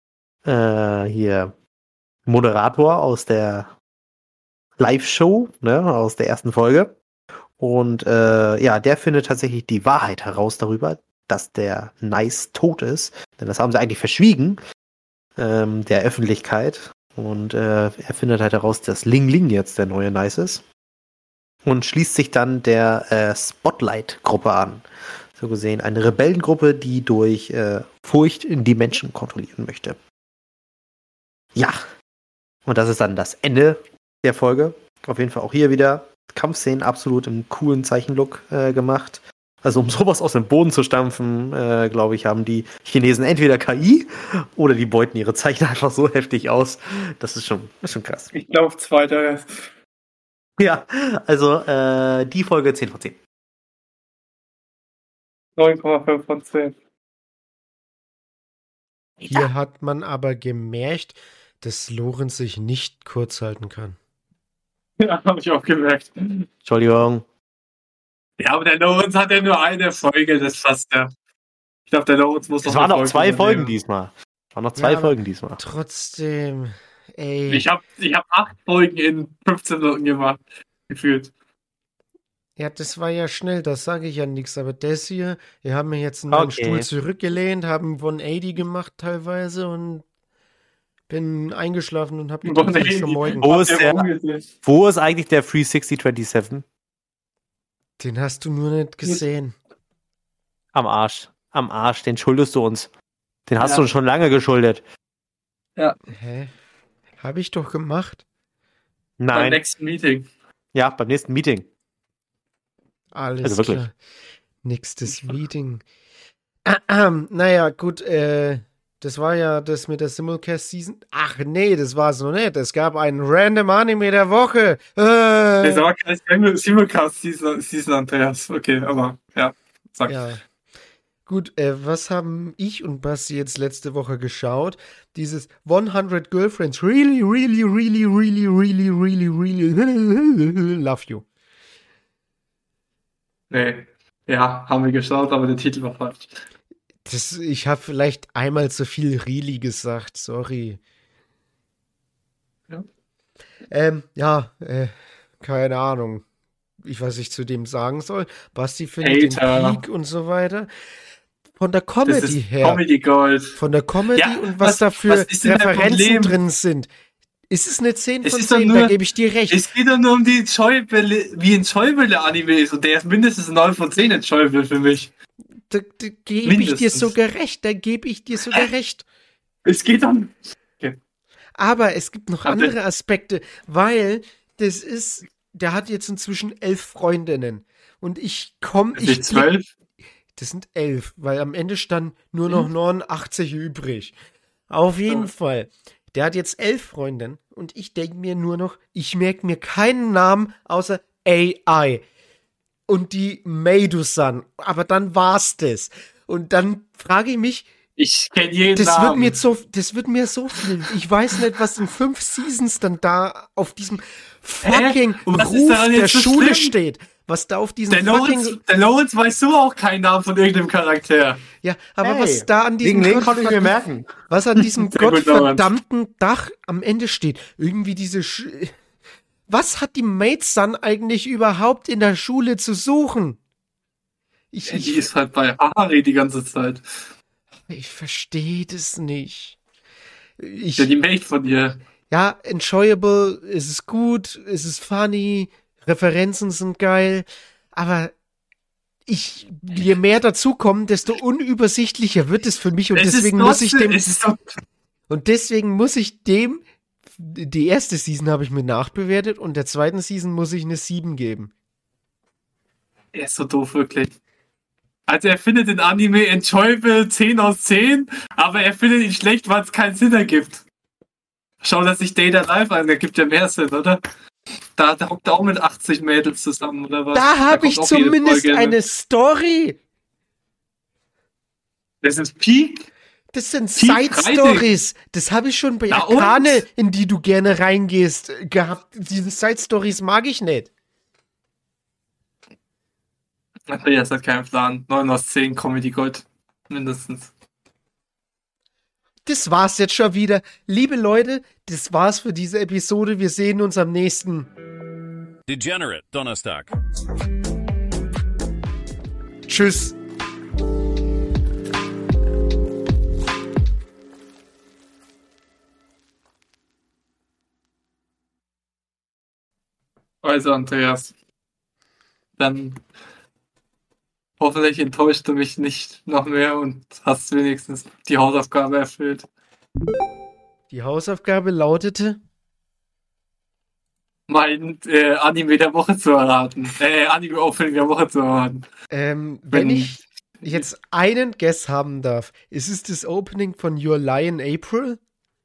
äh, hier Moderator aus der Live-Show, ne, aus der ersten Folge. Und äh, ja, der findet tatsächlich die Wahrheit heraus darüber, dass der Nice tot ist. Denn das haben sie eigentlich verschwiegen, ähm, der Öffentlichkeit. Und äh, er findet halt heraus, dass Ling Ling jetzt der neue Nice ist. Und schließt sich dann der äh, Spotlight-Gruppe an. So gesehen eine Rebellengruppe, die durch äh, Furcht die Menschen kontrollieren möchte. Ja. Und das ist dann das Ende der Folge. Auf jeden Fall auch hier wieder Kampfszenen absolut im coolen Zeichenlook äh, gemacht. Also um sowas aus dem Boden zu stampfen, äh, glaube ich, haben die Chinesen entweder K I oder die beuten ihre Zeichen einfach so heftig aus. Das ist schon, ist schon krass. Ich glaube, zweiter. Ja, also äh, die Folge zehn von zehn. neun Komma fünf von zehn. Hier Ja. hat man aber gemerkt, dass Lorenz sich nicht kurz halten kann. Ja, habe ich auch gemerkt. Entschuldigung. Ja, aber der Lorenz hat ja nur eine Folge, das passt ja. Ich glaube, der Lorenz muss Es noch waren eine noch zwei übernehmen. Folgen diesmal. Es waren noch zwei Ja, aber- Folgen diesmal. Trotzdem, ey. Ich habe ich hab acht Folgen in fünfzehn Minuten gemacht, gefühlt. Ja, das war ja schnell, das sage ich ja nichts. Aber das hier, wir haben mir jetzt in meinen Okay. Stuhl zurückgelehnt, haben hundertachtzig gemacht teilweise und bin eingeschlafen und habe gedacht, es ist schon morgen. Wo ist Habt ihr der- umgesehen? Wo ist eigentlich der Free sechzig siebenundzwanzig? Den hast du nur nicht gesehen. Am Arsch. Am Arsch. Den schuldest du uns. Den hast Ja. du uns schon lange geschuldet. Hä? Habe ich doch gemacht. Beim Nein. nächsten Meeting. Ja, beim nächsten Meeting. Alles Also wirklich. klar. Nächstes Meeting. Ah, ah, naja, gut, äh, das war ja das mit der Simulcast-Season. Ach nee, das war es noch nicht. Es gab einen Random Anime der Woche. Das Äh, war kein Simulcast-Season, Season, Andreas. Okay, aber ja, sag. ja. Gut, äh, was haben ich und Basti jetzt letzte Woche geschaut? Dieses hundert Girlfriends. Really, really, really, really, really, really, really love you. Nee. Ja, haben wir geschaut, aber der Titel war falsch. Das, ich habe vielleicht einmal zu viel really gesagt, sorry. Ja. Ähm, ja, äh, keine Ahnung. Ich weiß nicht, zu dem sagen soll. Basti findet den Hater. Peak und so weiter. Von der Das Comedy ist her. Comedy Gold. Von der Comedy Ja, und was, was- da für was ist denn dein Referenzen Problem? drin sind. Ist es eine zehn Es von ist doch zehn? nur- Da gebe ich dir recht. Es geht doch nur um die Schäuble, wie ein Schäuble-Anime ist. Und der ist mindestens neun von zehn in Schäuble für mich. Da, da gebe ich dir Mindestens. sogar recht. Da gebe ich dir sogar recht. Es geht um. Aber es gibt noch Hat der- andere Aspekte, weil das ist, der hat jetzt inzwischen elf Freundinnen. Und ich komme, Es ich sind zwölf. das sind elf, weil am Ende stand nur noch Mhm. neunundachtzig übrig. Auf jeden Ja. Fall. Der hat jetzt elf Freundinnen und ich denke mir nur noch, ich merke mir keinen Namen außer A I. Und die Meidu-san. Aber dann war's das. Und dann frage ich mich, Ich kenne jeden das wird Namen. mir so, das wird mir so viel. Ich weiß nicht, was in fünf Seasons dann da auf diesem fucking Und was ist Ruf daran der jetzt so Schule schlimm? steht. Was da auf diesem der, fucking, Lawrence, der Lawrence weiß so auch keinen Namen von irgendeinem Charakter. ja, aber Hey, was da an diesem, Wegen den konnte ich mir Gottverd- merken. was an diesem Sehr gut, gottverdammten Dach am Ende steht. Irgendwie diese, Sch was hat die Maid-San eigentlich überhaupt in der Schule zu suchen? Ich, Die ich, ist halt bei Harry die ganze Zeit. ich verstehe das nicht. Ich, Ja, die Mate von ihr. ja, enjoyable, es ist gut, es ist funny, Referenzen sind geil, aber ich, je mehr dazukommen, desto unübersichtlicher wird es für mich und Es deswegen ist muss ich trotzdem- dem, Es ist doch, und deswegen muss ich dem, die erste Season habe ich mir nachbewertet und der zweiten Season muss ich eine sieben geben. er ist so doof, wirklich. Also er findet den Anime enjoyable zehn aus zehn, aber er findet ihn schlecht, weil es keinen Sinn ergibt. Schau, dass sich Data Live an, der gibt ja mehr Sinn, oder? Da, da hockt er auch mit achtzig Mädels zusammen, oder was? Da habe kommt ich auch jede zumindest Folge eine Story. Das ist Peak. Das sind Team Side-Stories. Das habe ich schon bei Na und? Akane, in die du gerne reingehst, äh, gehabt. Diese Side-Stories mag ich nicht. Andreas hat keinen Plan. neun aus zehn Comedy Gold. Mindestens. das war's jetzt schon wieder. Liebe Leute, das war's für diese Episode. Wir sehen uns am nächsten. Degenerate Donnerstag. Tschüss. Also, Andreas, dann hoffentlich enttäuscht du mich nicht noch mehr und hast wenigstens die Hausaufgabe erfüllt. Die Hausaufgabe lautete, Mein äh, Anime der Woche zu erraten. Äh, Anime-Opening der Woche zu erraten. ähm, wenn Wenn- ich jetzt einen Guess haben darf, ist es das Opening von Your Lie in April?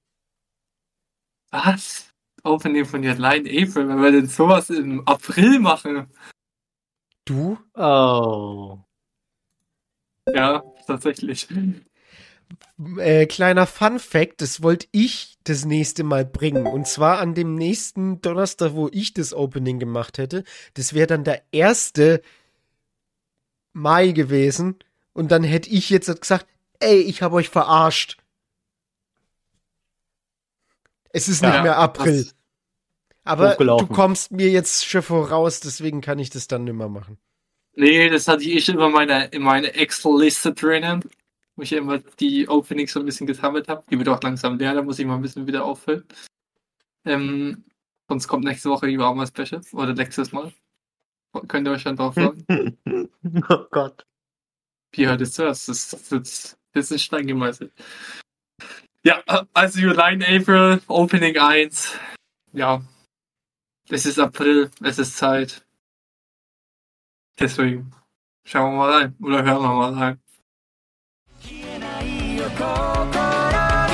Was? Opening von Your Lie in April, wenn wir denn sowas im April machen? Du? Oh. Ja, tatsächlich. Äh, kleiner Fun Fact, das wollte ich das nächste Mal bringen. Und zwar an dem nächsten Donnerstag, wo ich das Opening gemacht hätte. Das wäre dann der erste Mai gewesen. Und dann hätte ich jetzt gesagt, ey, ich habe euch verarscht. Es ist nicht Ja, mehr April. das- Aber du Hochgelaufen. kommst mir jetzt schon voraus, deswegen kann ich das dann nicht mehr machen. Nee, das hatte ich immer meine, in meine Excel-Liste drinnen, wo ich immer die Openings so ein bisschen gesammelt habe. Die wird auch langsam leer, da muss ich mal ein bisschen wieder auffüllen. Ähm, sonst kommt nächste Woche die Warmer Special oder nächstes Mal. Könnt ihr euch dann drauf freuen. Oh Gott. Wie hört es zuerst? Das ist jetzt das ist in Stein gemeißelt. Ja, also July in April, Opening eins. Ja, es ist April, es ist Zeit. Deswegen schauen wir mal rein oder hören wir mal rein. 消えないよ心に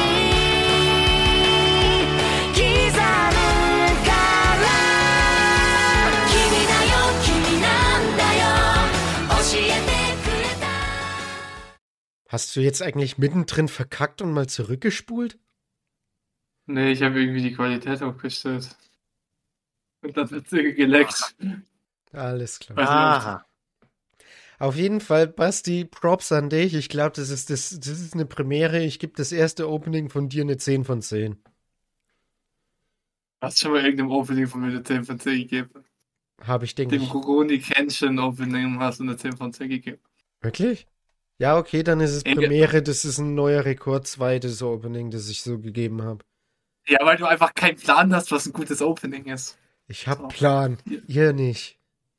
刻むから君だよ君なんだよ教えてくれた Hast du jetzt eigentlich mittendrin verkackt und mal zurückgespult? Nee, ich habe irgendwie die Qualität hochgestellt. Und dann wird sie geleckt. Alles klar. Weiß nicht, Aha. Auf jeden Fall, Basti, Props an dich. Ich glaube, das ist, das, das ist eine Premiere. Ich gebe das erste Opening von dir eine zehn von zehn. Hast du schon mal irgendeinem Opening von mir eine zehn von zehn gegeben? Habe ich, denke Dem ich. Rurouni Kenshin Opening hast du eine zehn von zehn gegeben. Wirklich? Ja, okay, dann ist es Ja, Premiere. Das ist ein neuer Rekord, zweites Opening, das ich so gegeben habe. Ja, weil du einfach keinen Plan hast, was ein gutes Opening ist. Ich habe So. Plan. Ihr nicht.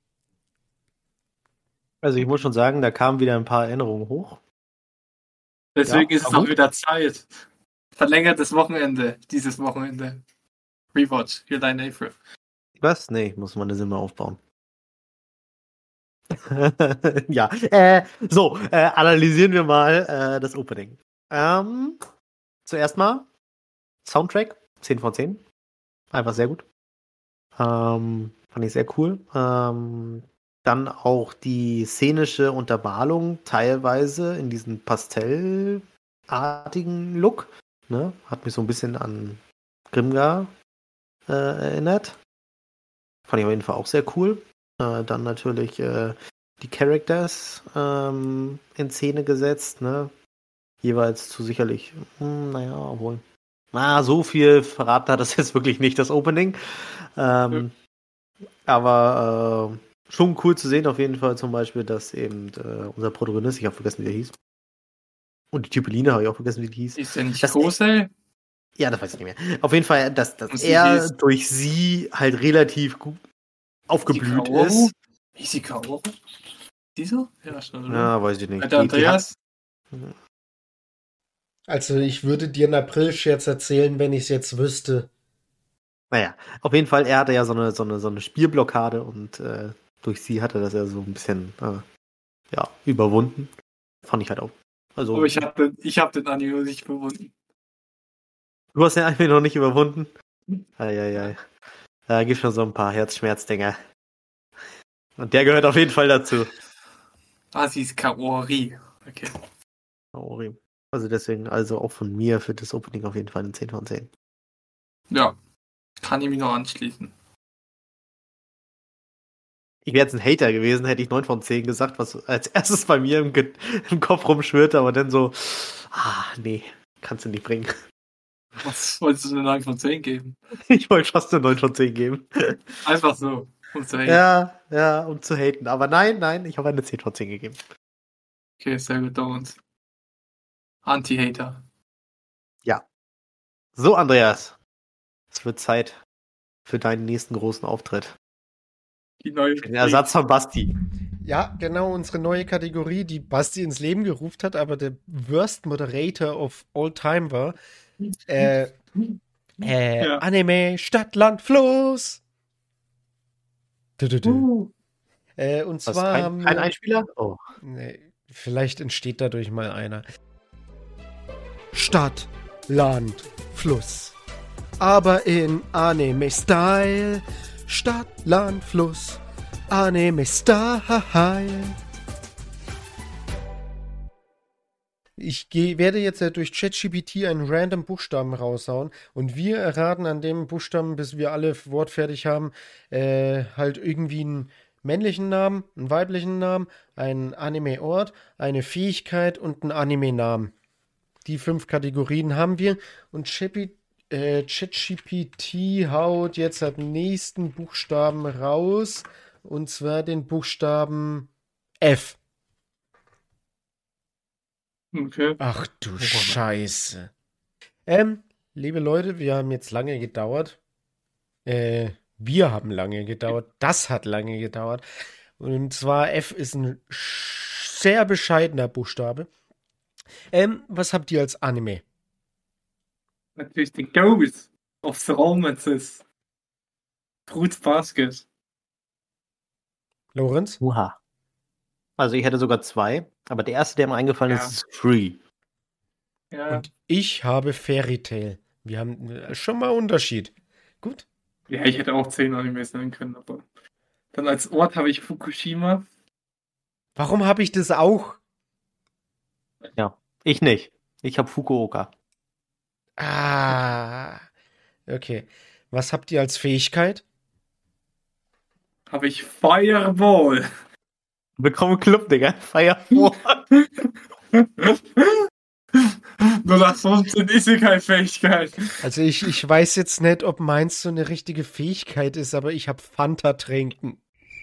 Also ich muss schon sagen, da kamen wieder ein paar Erinnerungen hoch. Deswegen Ja, ist es aber auch gut. wieder Zeit. Verlängertes Wochenende, dieses Wochenende. Rewatch, July in April. Was? Nee, ich muss meine Stimme aufbauen. Ja, äh, so, äh, analysieren wir mal äh, das Opening. Ähm, zuerst mal Soundtrack, zehn von zehn. Einfach sehr gut. Ähm, fand ich sehr cool. Ähm, dann auch die szenische Untermalung teilweise in diesen pastellartigen Look. Ne? Hat mich so ein bisschen an Grimgar äh, erinnert. Fand ich auf jeden Fall auch sehr cool. Äh, dann natürlich äh, die Characters ähm, in Szene gesetzt, ne? Jeweils zu sicherlich, hm, naja, obwohl. Na, so viel verraten hat das jetzt wirklich nicht, das Opening. Ähm, Aber äh, schon cool zu sehen, auf jeden Fall zum Beispiel, dass eben äh, unser Protagonist, ich habe vergessen, wie der hieß. Und die Typeline habe ich auch vergessen, wie die hieß. Ist der nicht Das- Kosei? Ja, das weiß ich nicht mehr. Auf jeden Fall, dass, dass Und sie er hieß- durch sie halt relativ gut aufgeblüht Kaoru? ist. Hieß sie Kaoru? Die so? Ja, schon, oder? Ja, weiß ich nicht. Alter, Die- die hat- Andreas? Also, ich würde dir einen April-Scherz erzählen, wenn ich es jetzt wüsste. Naja, auf jeden Fall, er hatte ja so eine, so eine, so eine Spielblockade und äh, durch sie hatte das ja so ein bisschen äh, ja, überwunden. Fand ich halt auch. Also, Aber ich hab den, ich hab den Anime nicht verwunden. du hast den einfach noch nicht überwunden. Eieiei. Da gibt schon so ein paar Herzschmerzdinger. Und der gehört auf jeden Fall dazu. Ah, sie ist Kaori. Okay. Kaori. Also deswegen, also auch von mir für das Opening auf jeden Fall eine zehn von zehn. Ja. Kann ich mich noch anschließen. Ich wäre jetzt ein Hater gewesen, hätte ich neun von zehn gesagt, was als erstes bei mir im, Ge- im Kopf rumschwirrte, aber dann so, ah, nee, kannst du nicht bringen. Was wolltest du eine neun von zehn geben? Ich wollte fast eine neun von zehn geben. Einfach so. Um zu haten. Ja, ja, um zu haten. Aber nein, nein, ich habe eine zehn von zehn gegeben. Okay, sehr gut, Dorns. Anti-Hater. So, Andreas. Es wird Zeit für deinen nächsten großen Auftritt. Die neue Den Ersatz von Basti. Ja, genau, unsere neue Kategorie, die Basti ins Leben gerufen hat, aber der Worst Moderator of all time war. Äh, äh, Ja. Anime, Stadt, Land, Fluss. Du, du, du. Uh. Äh, und Was, zwar kein, haben kein wir- Einspieler? Oh. Nee, vielleicht entsteht dadurch mal einer. Stadt, Land, Fluss. Aber in Anime-Style. Stadt, Land, Fluss. Anime-Style. Ich geh, werde jetzt äh, durch ChatGPT einen random Buchstaben raushauen und wir erraten an dem Buchstaben, bis wir alle wortfertig haben, äh, halt irgendwie einen männlichen Namen, einen weiblichen Namen, einen Anime-Ort, eine Fähigkeit und einen Anime-Namen. Die fünf Kategorien haben wir und Chapi- äh, ChatGPT haut jetzt den nächsten Buchstaben raus und zwar den Buchstaben F. Okay. Ach du Scheiße. Ähm, liebe Leute, wir haben jetzt lange gedauert. Äh, wir haben lange gedauert. Das hat lange gedauert. Und zwar F ist ein sch- sehr bescheidener Buchstabe. Ähm, was habt ihr als Anime? Natürlich den Ghost of the Romances. Fruits Basket. Lorenz? Uha. Also ich hätte sogar zwei, aber der erste, der mir eingefallen Ja. ist, ist Free. Ja. Und ich habe Fairy Tail. Wir haben äh, schon mal Unterschied. Gut. Ja, ich hätte auch zehn Animes nennen können, aber. Dann als Ort habe ich Fukushima. Warum habe ich das auch? Ja, ich nicht. Ich habe Fukuoka. Ah. Okay. Was habt ihr als Fähigkeit? Habe ich Fireball. Willkommen im Club, Digga. Firefall. Nur das fünfzehn Isekai-Fähigkeit. Also ich, ich weiß jetzt nicht, ob meins so eine richtige Fähigkeit ist, aber ich habe Fanta trinken.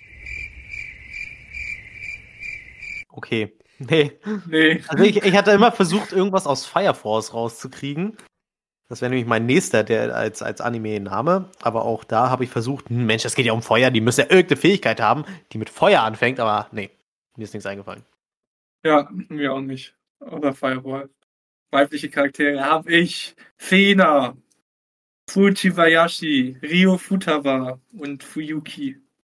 Okay. Nee. Nee. Also ich, ich hatte immer versucht, irgendwas aus Fire Force rauszukriegen. Das wäre nämlich mein nächster, der als, als Anime-Name. Aber auch da habe ich versucht, hm, Mensch, das geht ja um Feuer, die müssen ja irgendeine Fähigkeit haben, die mit Feuer anfängt, aber nee, mir ist nichts eingefallen. Ja, mir auch nicht. Oder Fireball. Weibliche Charaktere habe ich Fena, Fujibayashi, Ryo Futaba und Fuyuki.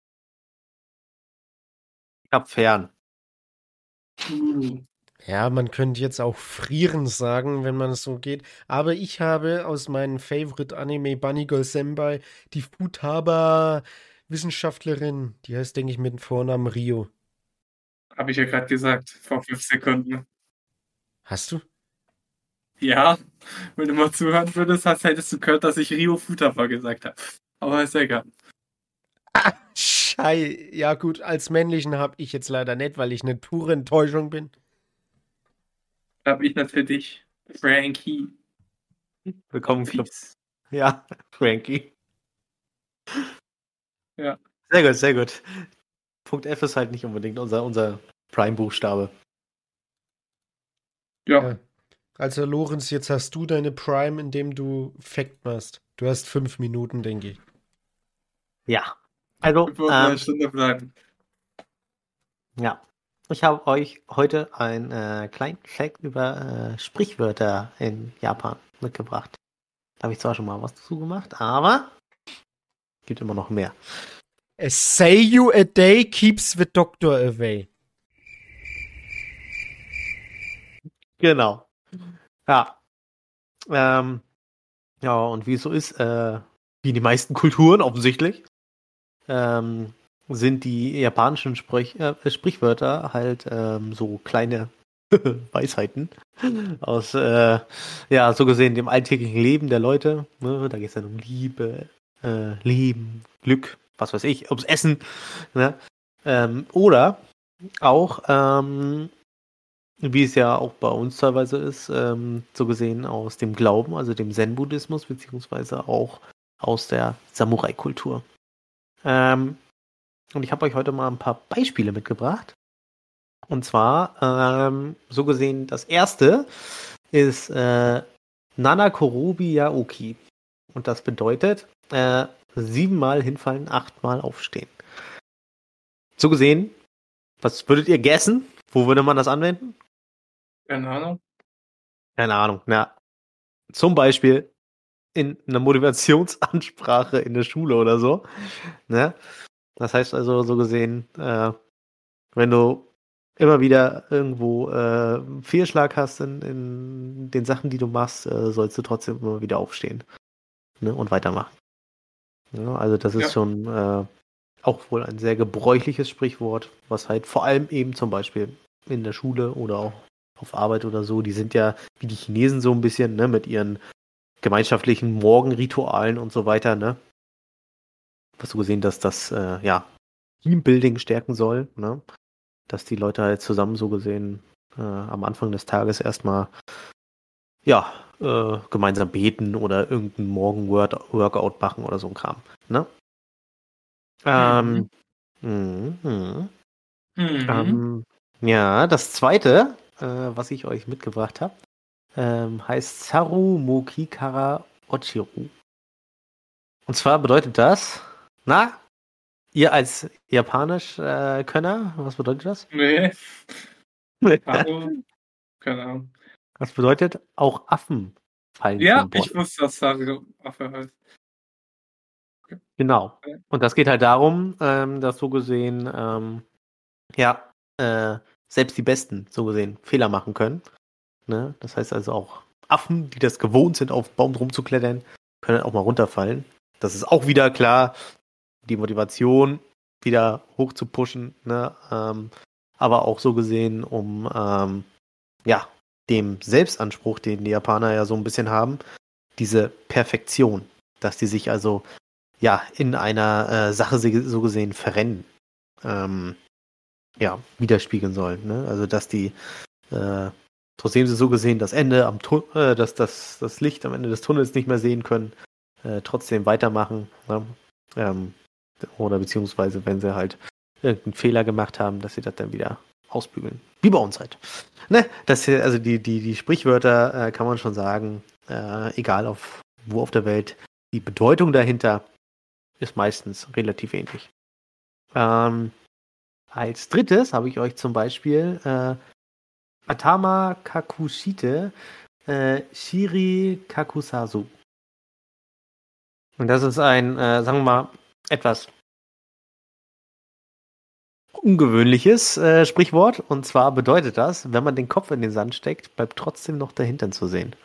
Ich hab Fern. Uh. Ja, man könnte jetzt auch frieren sagen, wenn man es so geht. Aber ich habe aus meinem Favorite Anime Bunny Girl Senpai die Futaba-Wissenschaftlerin. Die heißt, denke ich, mit dem Vornamen Rio. Habe ich ja gerade gesagt, vor fünf Sekunden. Hast du? Ja, wenn du mal zuhören würdest, hast, hättest du gehört, dass ich Ryo Futaba gesagt habe. Aber ist ja egal. Schei. Ja gut, als männlichen habe ich jetzt leider nicht, weil ich eine pure Enttäuschung bin. Da habe ich natürlich Frankie. Willkommen im Club. Peace. Ja, Frankie. Ja. Sehr gut, sehr gut. Punkt F ist halt nicht unbedingt unser, unser Prime-Buchstabe. Ja. Ja. Also Lorenz, jetzt hast du deine Prime, indem du Fact machst. Du hast fünf Minuten, denke ich. Ja. Also, Wir wollen eine ähm, Stunde bleiben. ja. Ich habe euch heute einen äh, kleinen Fact über äh, Sprichwörter in Japan mitgebracht. Da habe ich zwar schon mal was dazu gemacht, aber es gibt immer noch mehr. A say you a day keeps the doctor away. Genau. Ja. Ähm, ja, und wie es so ist, äh, wie in die meisten Kulturen offensichtlich, ähm, sind die japanischen Sprech äh, Sprichwörter halt ähm, so kleine Weisheiten aus, äh, ja, so gesehen dem alltäglichen Leben der Leute. Ne? Da geht es dann um Liebe, äh, Leben, Glück, was weiß ich, ums Essen. Ne? Ähm, oder auch ähm, wie es ja auch bei uns teilweise ist, ähm, so gesehen aus dem Glauben, also dem Zen-Buddhismus, beziehungsweise auch aus der Samurai-Kultur. Ähm, und ich habe euch heute mal ein paar Beispiele mitgebracht. Und zwar, ähm, so gesehen, das erste ist äh, Nanakorobi Yaoki. Und das bedeutet, äh, siebenmal hinfallen, achtmal aufstehen. So gesehen, was würdet ihr guessen? Wo würde man das anwenden? Keine Ahnung. Keine Ahnung. Na, zum Beispiel in einer Motivationsansprache in der Schule oder so. Ne? Das heißt also, so gesehen, äh, wenn du immer wieder irgendwo äh, einen Fehlschlag hast in, in den Sachen, die du machst, äh, sollst du trotzdem immer wieder aufstehen, ne? Und weitermachen. Ja, also das ist Ja. schon äh, auch wohl ein sehr gebräuchliches Sprichwort, was halt vor allem eben zum Beispiel in der Schule oder auch auf Arbeit oder so, die sind ja wie die Chinesen so ein bisschen, ne, mit ihren gemeinschaftlichen Morgenritualen und so weiter, ne? Hast du gesehen, dass das äh, ja Teambuilding stärken soll, ne? Dass die Leute halt zusammen so gesehen äh, am Anfang des Tages erstmal ja äh, gemeinsam beten oder irgendein Morgen-Workout machen oder so ein Kram, ne? Ähm, mhm. Mhm. Mhm. Ähm, ja, das zweite, äh, was ich euch mitgebracht habe, ähm, heißt Saru Mokikara Ochiru. Und zwar bedeutet das, na, ihr als Japanisch-Könner, was bedeutet das? Nee. Hallo. Keine Ahnung. Das bedeutet, auch Affen fallen Ja, von ich Bäumen. wusste, dass Sario Affe heißt. Genau. Und das geht halt darum, ähm, dass so gesehen, ähm, ja, äh, selbst die Besten so gesehen Fehler machen können. Ne? Das heißt also auch Affen, die das gewohnt sind, auf Baum rumzuklettern, können auch mal runterfallen. Das ist auch wieder klar, die Motivation wieder hoch zu pushen, ne? Ähm, aber auch so gesehen, um ähm, ja, dem Selbstanspruch, den die Japaner ja so ein bisschen haben, diese Perfektion, dass die sich also ja in einer äh, Sache so gesehen verrennen, ähm, ja, widerspiegeln sollen. Ne? Also dass die äh, trotzdem sie so gesehen das Ende am Tu- äh, dass das, das Licht am Ende des Tunnels nicht mehr sehen können, äh, trotzdem weitermachen. Ne? Ähm, oder beziehungsweise, wenn sie halt irgendeinen Fehler gemacht haben, dass sie das dann wieder ausbügeln. Wie bei uns halt. Ne? Das hier, also die, die, die Sprichwörter äh, kann man schon sagen, äh, egal auf wo auf der Welt, die Bedeutung dahinter ist meistens relativ ähnlich. Ähm, als drittes habe ich euch zum Beispiel äh, Atama Kakushite äh, Shiri Kakusasu. Und das ist ein, äh, sagen wir mal, etwas ungewöhnliches äh, Sprichwort. Und zwar bedeutet das, wenn man den Kopf in den Sand steckt, bleibt trotzdem noch der Hintern zu sehen.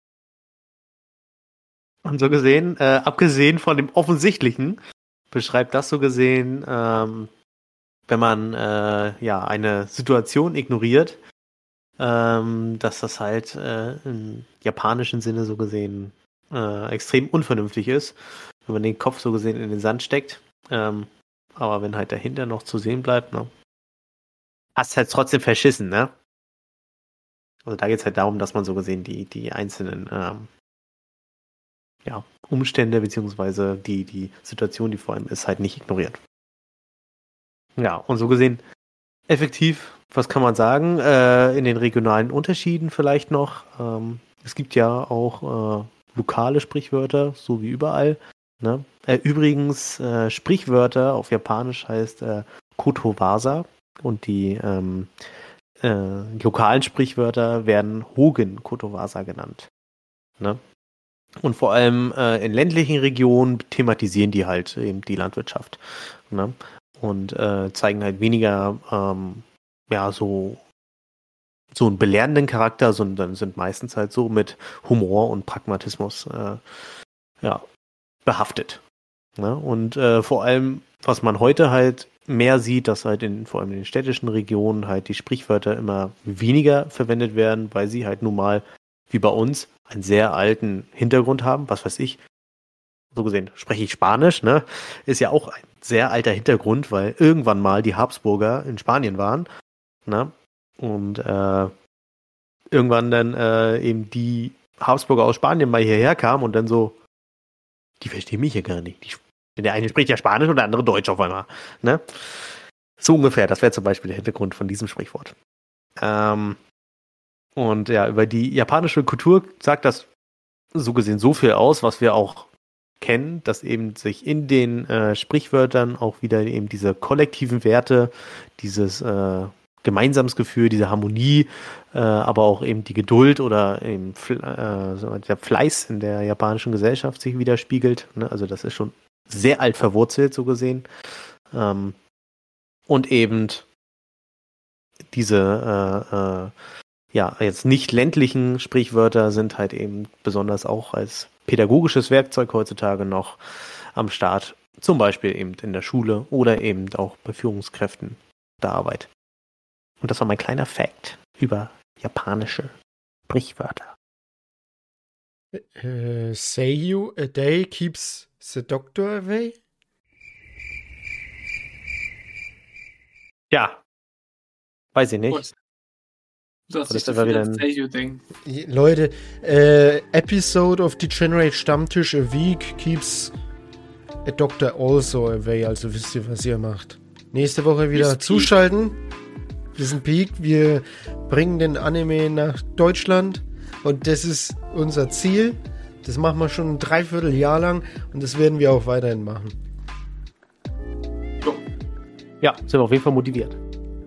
Und so gesehen, äh, abgesehen von dem Offensichtlichen, beschreibt das so gesehen, ähm, wenn man äh, ja eine Situation ignoriert, ähm, dass das halt äh, im japanischen Sinne so gesehen äh, extrem unvernünftig ist, wenn man den Kopf so gesehen in den Sand steckt. Ähm, aber wenn halt dahinter noch zu sehen bleibt, ne, hast halt trotzdem verschissen, ne? Also da geht es halt darum, dass man so gesehen die, die einzelnen ähm, ja, Umstände beziehungsweise die, die Situation, die vor allem ist, halt nicht ignoriert. Ja, und so gesehen effektiv, was kann man sagen, äh, in den regionalen Unterschieden vielleicht noch. Ähm, es gibt ja auch äh, lokale Sprichwörter, so wie überall. Ne? Äh, übrigens, äh, Sprichwörter auf Japanisch heißt äh, Kotowasa und die ähm, äh, lokalen Sprichwörter werden Hogen Kotowasa genannt. Ne? Und vor allem äh, in ländlichen Regionen thematisieren die halt eben die Landwirtschaft. Ne? Und äh, zeigen halt weniger ähm, ja so so einen belehrenden Charakter, sondern sind meistens halt so mit Humor und Pragmatismus äh, ja, behaftet. Ne? Und äh, vor allem, was man heute halt mehr sieht, dass halt in vor allem in den städtischen Regionen halt die Sprichwörter immer weniger verwendet werden, weil sie halt nun mal, wie bei uns, einen sehr alten Hintergrund haben, was weiß ich. So gesehen spreche ich Spanisch, ne? Ist ja auch ein sehr alter Hintergrund, weil irgendwann mal die Habsburger in Spanien waren, ne? Und äh, irgendwann dann äh, eben die Habsburger aus Spanien mal hierher kamen und dann so, die verstehen mich ja gar nicht. Die, der eine spricht ja Spanisch und der andere Deutsch auf einmal. Ne? So ungefähr, das wäre zum Beispiel der Hintergrund von diesem Sprichwort. Ähm, und ja, über die japanische Kultur sagt das so gesehen so viel aus, was wir auch kennen, dass eben sich in den äh, Sprichwörtern auch wieder eben diese kollektiven Werte, dieses äh, Gemeinsamsgefühl, diese Harmonie, äh, aber auch eben die Geduld oder eben äh, so der Fleiß in der japanischen Gesellschaft sich widerspiegelt. Ne? Also das ist schon sehr alt verwurzelt, so gesehen. Ähm, und eben diese äh, äh, ja, jetzt nicht ländlichen Sprichwörter sind halt eben besonders auch als pädagogisches Werkzeug heutzutage noch am Start. Zum Beispiel eben in der Schule oder eben auch bei Führungskräften der Arbeit. Und das war mein kleiner Fact über japanische Sprichwörter. Uh, say you a day keeps the doctor away? Ja. Weiß ich nicht. Gut. Das Oder ist ist das wieder das ein- Say-You-Ding. Leute, äh, Episode of Degenerate Stammtisch a week keeps a doctor also away. Also wisst ihr, was ihr macht. Nächste Woche wieder Ist Peak. zuschalten. Wir sind Peak. Wir bringen den Anime nach Deutschland. Und das ist unser Ziel. Das machen wir schon ein Dreivierteljahr lang. Und das werden wir auch weiterhin machen. Ja, sind wir auf jeden Fall motiviert.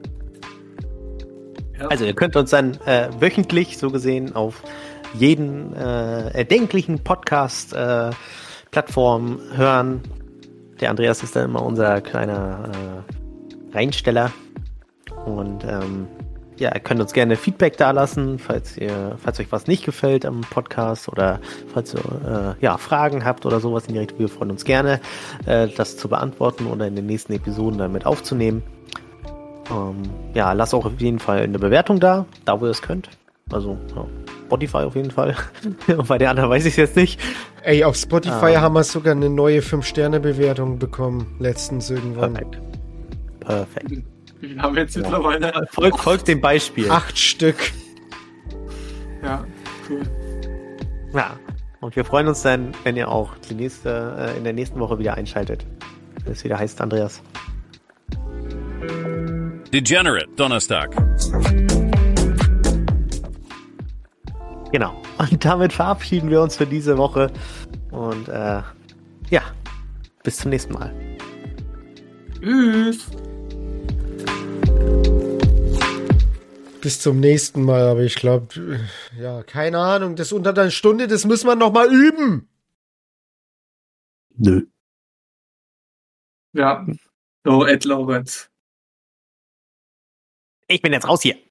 Ja. Also ihr könnt uns dann äh, wöchentlich so gesehen auf jeden äh, erdenklichen Podcast-Plattform hören. Der Andreas ist dann immer unser kleiner äh, Reinsteller. Und ähm, ja, ihr könnt uns gerne Feedback dalassen, falls ihr, falls euch was nicht gefällt am Podcast oder falls ihr äh, ja, Fragen habt oder sowas in die Richtung. Wir freuen uns gerne, äh, das zu beantworten oder in den nächsten Episoden damit aufzunehmen. Ähm, ja, lasst auch auf jeden Fall eine Bewertung da, da wo ihr es könnt. Also ja, Spotify auf jeden Fall. Bei der anderen weiß ich es jetzt nicht. Ey, auf Spotify Ah. haben wir sogar eine neue fünf Sterne Bewertung bekommen. Letztens irgendwann. Perfekt. Perfekt. Wir haben jetzt mittlerweile. Folgt, folgt dem Beispiel. Acht Stück. Ja, cool. Ja. Und wir freuen uns dann, wenn ihr auch die nächste, äh, in der nächsten Woche wieder einschaltet. Wenn es wieder heißt, Andreas. Degenerate Donnerstag. Genau. Und damit verabschieden wir uns für diese Woche. Und äh, ja, bis zum nächsten Mal. Tschüss. Bis zum nächsten Mal, aber ich glaube, ja, keine Ahnung, das unter einer Stunde, das müssen wir noch mal üben. Nö. Ja. So, Ed Lorenz. Ich bin jetzt raus hier.